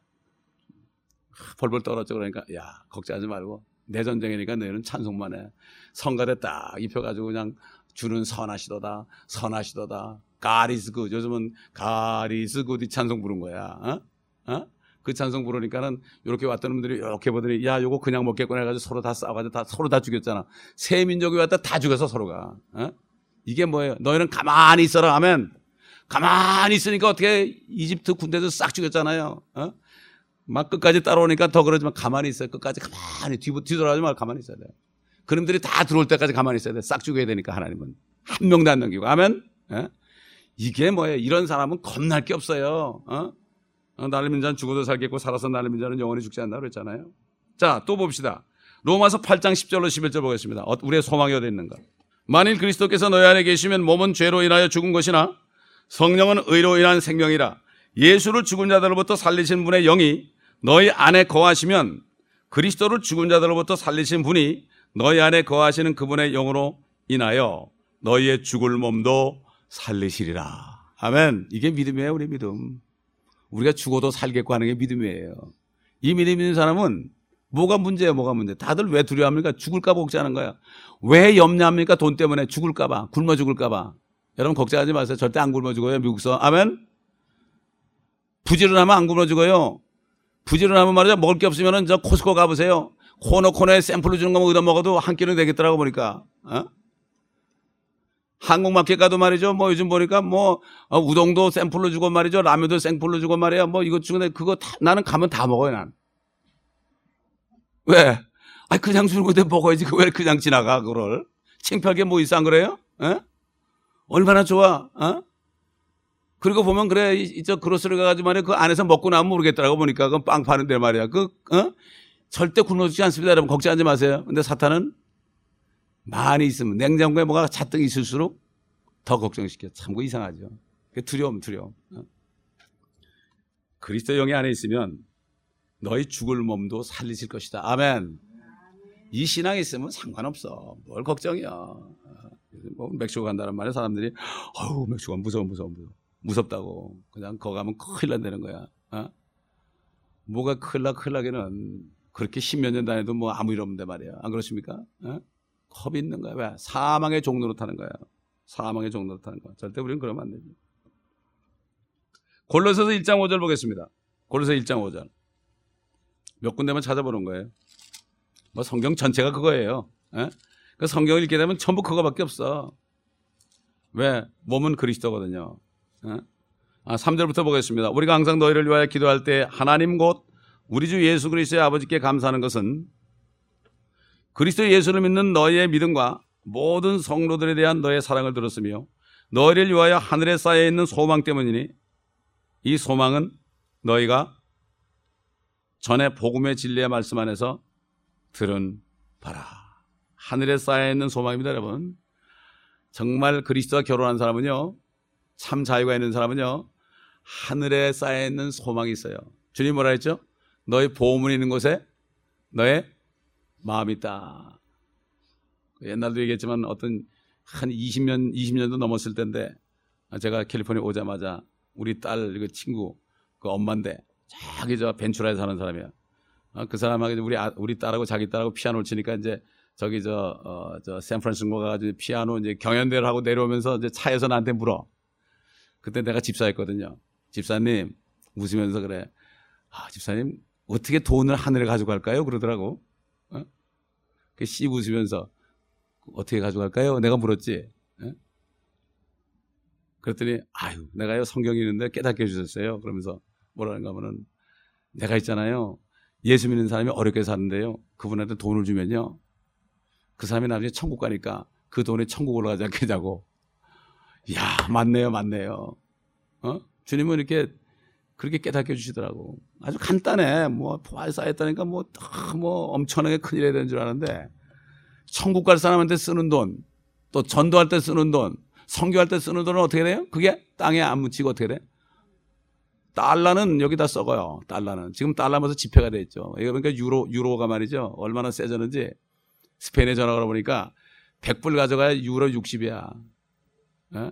벌벌 떨었죠. 그러니까 야 걱정하지 말고 내 전쟁이니까 너희는 찬송만 해. 성가대 딱 입혀가지고 그냥 주는 선하시도다 선하시도다 God is good. 요즘은 God is good 이 찬송 부른 거야. 어? 어? 그 찬송 부르니까는 이렇게 왔던 놈들이 이렇게 보더니 야 요거 그냥 먹겠구나 해가지고 서로 다 싸워가지고 다 서로 다 죽였잖아. 세 민족이 왔다 다 죽여서 서로가. 어? 이게 뭐예요? 너희는 가만히 있어라 하면 가만히 있으니까 어떻게 이집트 군대도 싹 죽였잖아요. 어? 막 끝까지 따라오니까 더 그러지만 가만히 있어요. 끝까지 가만히 뒤, 뒤돌아가지 말고 가만히 있어야 돼요. 그놈들이 다 들어올 때까지 가만히 있어야 돼. 싹 죽여야 되니까 하나님은 한 명도 안 남기고. 아멘. 어? 이게 뭐예요? 이런 사람은 겁날 게 없어요. 어? 어, 나를 믿는 자는 죽어도 살겠고 살아서 나를 믿는 자는 영원히 죽지 않는다 그랬잖아요. 자, 또 봅시다. 로마서 팔 장 십 절로 십일 절 보겠습니다. 어, 우리의 소망이 어디 있는가? 만일 그리스도께서 너희 안에 계시면 몸은 죄로 인하여 죽은 것이나 성령은 의로 인한 생명이라. 예수를 죽은 자들로부터 살리신 분의 영이 너희 안에 거하시면 그리스도를 죽은 자들로부터 살리신 분이 너희 안에 거하시는 그분의 영으로 인하여 너희의 죽을 몸도 살리시리라. 아멘. 이게 믿음이에요. 우리 믿음. 우리가 죽어도 살겠고 하는 게 믿음이에요. 이 믿음 있는 사람은 뭐가 문제예요? 뭐가 문제? 다들 왜 두려워합니까? 죽을까 봐 걱정하는 거야. 왜 염려합니까? 돈 때문에 죽을까 봐, 굶어 죽을까 봐. 여러분 걱정하지 마세요. 절대 안 굶어 죽어요. 미국서. 아멘. 부지런하면 안 굶어 죽어요. 부지런하면 말이죠. 먹을 게 없으면은 저 코스코 가보세요. 코너 코너에 샘플로 주는 거 얻어 먹어도 한 끼는 되겠더라고 보니까. 어? 한국마켓 가도 말이죠. 뭐 요즘 보니까 뭐 어, 우동도 샘플로 주고 말이죠. 라면도 샘플로 주고 말이야. 뭐 이것 중에 그거 다, 나는 가면 다 먹어요. 난. 왜? 아 그냥 주는 건데 먹어야지. 왜 그냥 지나가 그걸? 창피할 게 뭐 있어 안 그래요? 어? 얼마나 좋아? 어? 그리고 보면 그래 이저 그로스를 가가지고 말이야. 그 안에서 먹고 나면 모르겠더라고 보니까 그건 빵 파는데 말이야. 그 어? 절대 굶어 죽지 않습니다. 여러분 걱정하지 마세요. 근데 사탄은 많이 있으면 냉장고에 뭐가 잔뜩 있을수록 더 걱정시켜. 참 그 이상하죠. 두려움 두려움. 그리스도 영이 안에 있으면 너희 죽을 몸도 살리실 것이다. 아멘. 이 신앙이 있으면 상관없어. 뭘 걱정이야. 뭐 멕시코 간다는 말에 사람들이 어우 멕시코 무서워 무서워 무서워 무섭다고 그냥 거 가면 큰일 난다는 거야. 어? 뭐가 큰일 나 큰일 나기는 그렇게 십몇 년 다녀도 뭐 아무 일 없는데 말이야. 안 그렇습니까? 어? 겁이 있는 거야. 왜? 사망의 종로로 타는 거야. 사망의 종로로 타는 거야. 절대 우리는 그러면 안 되지. 골로새서 일 장 오 절 보겠습니다. 골로새 일 장 오 절. 몇 군데만 찾아보는 거예요. 뭐 성경 전체가 그거예요. 에? 그 성경을 읽게 되면 전부 그거밖에 없어. 왜? 몸은 그리스도거든요. 에? 아, 삼 절부터 보겠습니다. 우리가 항상 너희를 위하여 기도할 때 하나님 곧 우리 주 예수 그리스도의 아버지께 감사하는 것은 그리스도 예수를 믿는 너희의 믿음과 모든 성도들에 대한 너의 사랑을 들었으며 너희를 위하여 하늘에 쌓여 있는 소망 때문이니 이 소망은 너희가 전에 복음의 진리의 말씀 안에서 들은 바라. 하늘에 쌓여 있는 소망입니다, 여러분. 정말 그리스도와 결혼한 사람은요, 참 자유가 있는 사람은요, 하늘에 쌓여 있는 소망이 있어요. 주님 뭐라 했죠? 너의 보물이 있는 곳에 너의 마음이 있다. 옛날도 얘기했지만 어떤 한 이십 년, 이십 년도 넘었을 때인데 제가 캘리포니아 오자마자 우리 딸 그 친구 그 엄마인데 저기 저 벤츄라에 사는 사람이야. 어, 그 사람하고 우리 아, 우리 딸하고 자기 딸하고 피아노를 치니까 이제 저기 저 어, 저 샌프란시스코 가가지고 피아노 이제 경연대회를 하고 내려오면서 이제 차에서 나한테 물어. 그때 내가 집사였거든요. 집사님 웃으면서 그래. 아, 집사님 어떻게 돈을 하늘에 가져갈까요? 그러더라고. 어? 그 씨 웃으면서 어떻게 가져갈까요? 내가 물었지. 어? 그랬더니 아유 내가요 성경이 있는데 깨닫게 해주셨어요. 그러면서 뭐라는가 하면은 내가 있잖아요. 예수 믿는 사람이 어렵게 사는데요. 그분한테 돈을 주면요. 그 사람이 나중에 천국 가니까 그 돈에 천국 올라가지 않겠냐고. 이야 맞네요 맞네요. 어? 주님은 이렇게 그렇게 깨닫게 해주시더라고. 아주 간단해. 뭐 포화에 쌓였다니까 뭐, 뭐 엄청나게 큰일 해야 되는 줄 아는데 천국 갈 사람한테 쓰는 돈, 또 전도할 때 쓰는 돈, 선교할 때 쓰는 돈은 어떻게 돼요? 그게 땅에 안 묻히고 어떻게 돼? 달러는 여기다 썩어요. 달러는 지금 달러면서 지폐가 돼 있죠. 이거 그러니까 유로 유로가 말이죠. 얼마나 세졌는지 스페인에 전화 걸어보니까 백 불 가져가야 유로 육십이야. 어?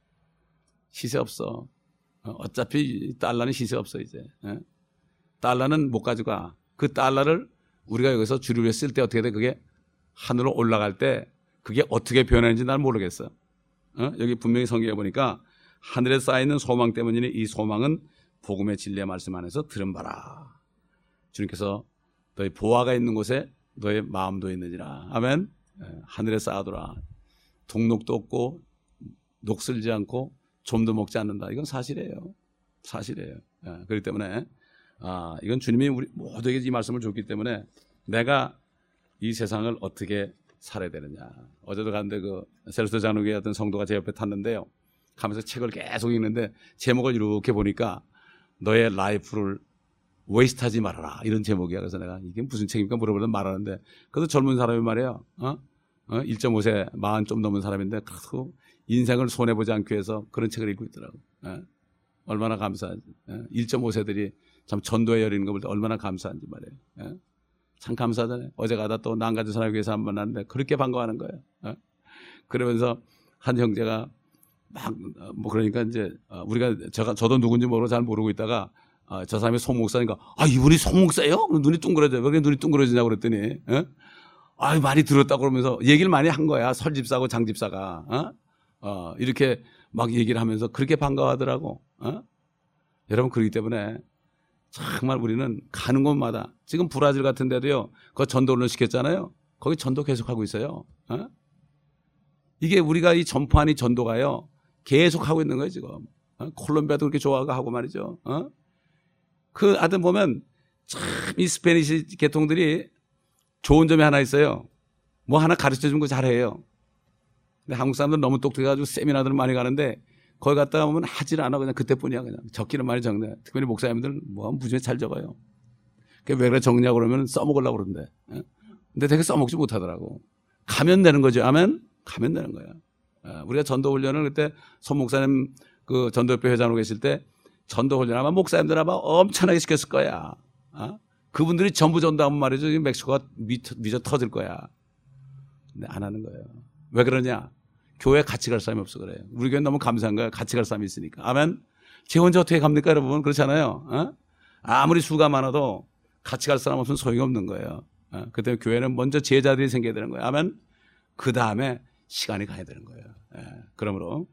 시세 없어. 어차피 달러는 시세 없어 이제. 어? 달러는 못 가져가. 그 달러를 우리가 여기서 주류를 쓸 때 어떻게 돼? 그게 하늘로 올라갈 때 그게 어떻게 변하는지 난 모르겠어. 어? 여기 분명히 성경에 보니까 하늘에 쌓여있는 소망 때문이니 이 소망은 복음의 진리의 말씀 안에서 들은 바라. 주님께서 너희 보화가 있는 곳에 너의 마음도 있느니라. 아멘. 하늘에 쌓아둬라. 동록도 없고 녹슬지 않고 좀도 먹지 않는다. 이건 사실이에요. 사실이에요. 그렇기 때문에 아, 이건 주님이 우리 모두에게 이 말씀을 줬기 때문에 내가 이 세상을 어떻게 살아야 되느냐. 어제도 갔는데 그 셀스터 장로교회 어떤 성도가 제 옆에 탔는데요. 가면서 책을 계속 읽는데 제목을 이렇게 보니까 너의 라이프를 웨이스트하지 말아라 이런 제목이야. 그래서 내가 이게 무슨 책입니까 물어보면 말하는데 그래도 젊은 사람이 말이에요. 어? 어? 일 점 오 세 마흔 좀 넘은 사람인데 그 인생을 손해보지 않기 위해서 그런 책을 읽고 있더라고. 어? 얼마나 감사하지. 어? 일 점 오 세들이 참 전도에 열리는 거 볼 때 얼마나 감사한지 말이에요. 어? 참 감사하잖아요. 어제 가다 또 난 가진 사람에 위해서 한 번 만났는데 그렇게 반가워하는 거예요. 어? 그러면서 한 형제가 막 뭐 그러니까 이제 우리가 제가 저도 누군지 모르고 잘 모르고 있다가 저 사람이 송 목사니까 아 이분이 송 목사예요? 눈이 둥그러져요. 왜 눈이 둥그러지냐고 그랬더니 어? 아 많이 들었다고 그러면서 얘기를 많이 한 거야. 설집사고 장집사가 어? 어, 이렇게 막 얘기를 하면서 그렇게 반가워하더라고. 어? 여러분 그렇기 때문에 정말 우리는 가는 곳마다 지금 브라질 같은 데도요. 그 전도를 시켰잖아요. 거기 전도 계속하고 있어요. 어? 이게 우리가 이 전파하는 전도가요. 계속 하고 있는 거예요 지금. 어? 콜롬비아도 그렇게 좋아하고 말이죠. 어? 그 하여튼 보면 참 이 스페니시 계통들이 좋은 점이 하나 있어요. 뭐 하나 가르쳐 준 거 잘해요. 근데 한국 사람들은 너무 똑똑해가지고 세미나들을 많이 가는데 거기 갔다가 보면 하질 않아. 그냥 그때뿐이야. 그냥 적기는 많이 적네. 특별히 목사님들 뭐 무지하게 잘 적어요. 그게 왜 그래 적냐고 그러면 써먹으려고 그러는데. 근데 되게 써먹지 못하더라고. 가면 되는 거죠. 아멘? 가면 되는 거야. 우리가 전도훈련을 그때 손 목사님 그 전도협회 회장으로 계실 때 전도훈련 아마 목사님들 아마 엄청나게 시켰을 거야. 어? 그분들이 전부 전도하면 말이죠. 멕시코가 미쳐, 미쳐 터질 거야. 근데 안 하는 거예요. 왜 그러냐? 교회 같이 갈 사람이 없어 그래요. 우리 교회는 너무 감사한 거예요. 같이 갈 사람이 있으니까. 아멘? 제 혼자 어떻게 갑니까 여러분? 그렇잖아요. 어? 아무리 수가 많아도 같이 갈 사람 없으면 소용이 없는 거예요. 어? 그때 교회는 먼저 제자들이 생겨야 되는 거예요. 아멘? 그 다음에 시간이 가야 되는 거예요. 예. 그러므로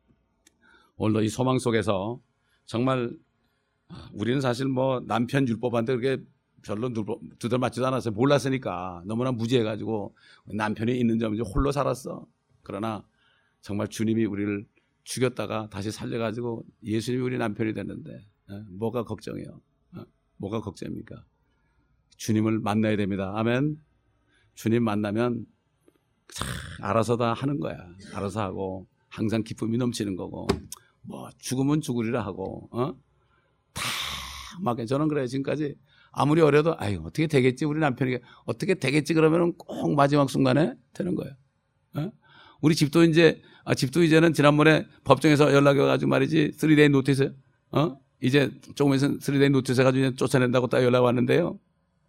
오늘도 이 소망 속에서 정말 우리는 사실 뭐 남편 율법한테 그렇게 별로 두들 맞지도 않았어요. 몰랐으니까 너무나 무지해가지고 남편이 있는 점인지 홀로 살았어. 그러나 정말 주님이 우리를 죽였다가 다시 살려가지고 예수님이 우리 남편이 됐는데 어? 뭐가 걱정이에요? 어? 뭐가 걱정입니까? 주님을 만나야 됩니다. 아멘. 주님 만나면 참 알아서 다 하는 거야. 알아서 하고 항상 기쁨이 넘치는 거고 뭐 죽으면 죽으리라 하고 어? 다 막 저는 그래요. 지금까지 아무리 어려도 아유 어떻게 되겠지 우리 남편이 어떻게 되겠지 그러면은 꼭 마지막 순간에 되는 거예요. 어? 우리 집도 이제 아, 집도 이제는 지난번에 법정에서 연락이 와가지고 말이지 쓰리 데이 노티스 어? 이제 조금 있으면 쓰리 데이 노티스 해가지고 쫓아낸다고 딱 연락 왔는데요.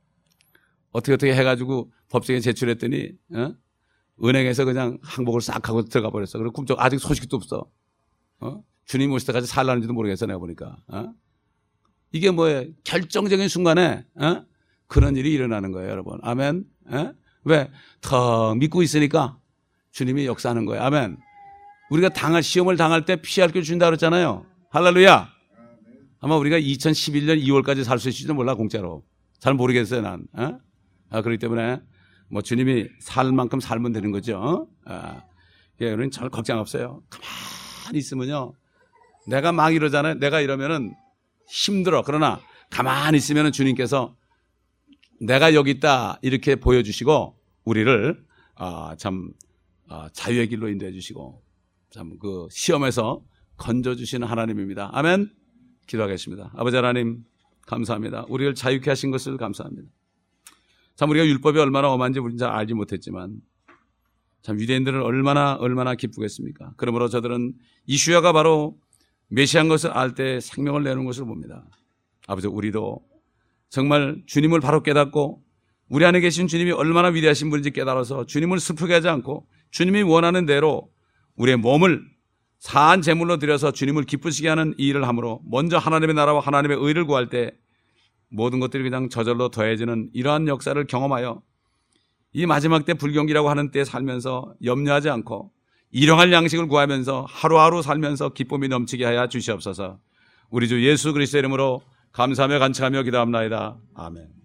어떻게 어떻게 해가지고 법정에 제출했더니 어? 은행에서 그냥 항복을 싹 하고 들어가 버렸어. 그리고 꿈쩍 아직 소식도 없어. 어? 주님 오실 때까지 살라는지도 모르겠어 내가 보니까. 어? 이게 뭐예요? 결정적인 순간에 어? 그런 일이 일어나는 거예요, 여러분. 아멘. 어? 왜? 더 믿고 있으니까 주님이 역사하는 거예요. 아멘. 우리가 당할 시험을 당할 때 피할 길 준다 그랬잖아요. 할렐루야. 아마 우리가 이천십일 년 이월까지 살 수 있을지도 몰라 공짜로. 잘 모르겠어요 난. 어? 아, 그렇기 때문에 뭐 주님이 살 만큼 살면 되는 거죠. 어? 아, 예, 우리는 잘 걱정 없어요. 가만히 있으면요. 내가 막 이러잖아요. 내가 이러면은 힘들어. 그러나 가만히 있으면은 주님께서 내가 여기 있다 이렇게 보여주시고 우리를 아, 참 아, 자유의 길로 인도해 주시고 참 그 시험에서 건져주시는 하나님입니다. 아멘. 기도하겠습니다. 아버지 하나님 감사합니다. 우리를 자유케 하신 것을 감사합니다. 참 우리가 율법이 얼마나 엄한지 우리는 잘 알지 못했지만 참 유대인들은 얼마나 얼마나 기쁘겠습니까? 그러므로 저들은 이슈야가 바로 메시아인 것을 알 때 생명을 내는 것을 봅니다. 아버지 우리도 정말 주님을 바로 깨닫고 우리 안에 계신 주님이 얼마나 위대하신 분인지 깨달아서 주님을 슬프게 하지 않고 주님이 원하는 대로 우리의 몸을 사한 제물로 드려서 주님을 기쁘시게 하는 이 일을 함으로 먼저 하나님의 나라와 하나님의 의를 구할 때 모든 것들이 그냥 저절로 더해지는 이러한 역사를 경험하여 이 마지막 때 불경기라고 하는 때에 살면서 염려하지 않고 일용할 양식을 구하면서 하루하루 살면서 기쁨이 넘치게 하여 주시옵소서. 우리 주 예수 그리스도의 이름으로 감사하며 간청하며 기도합나이다. 아멘.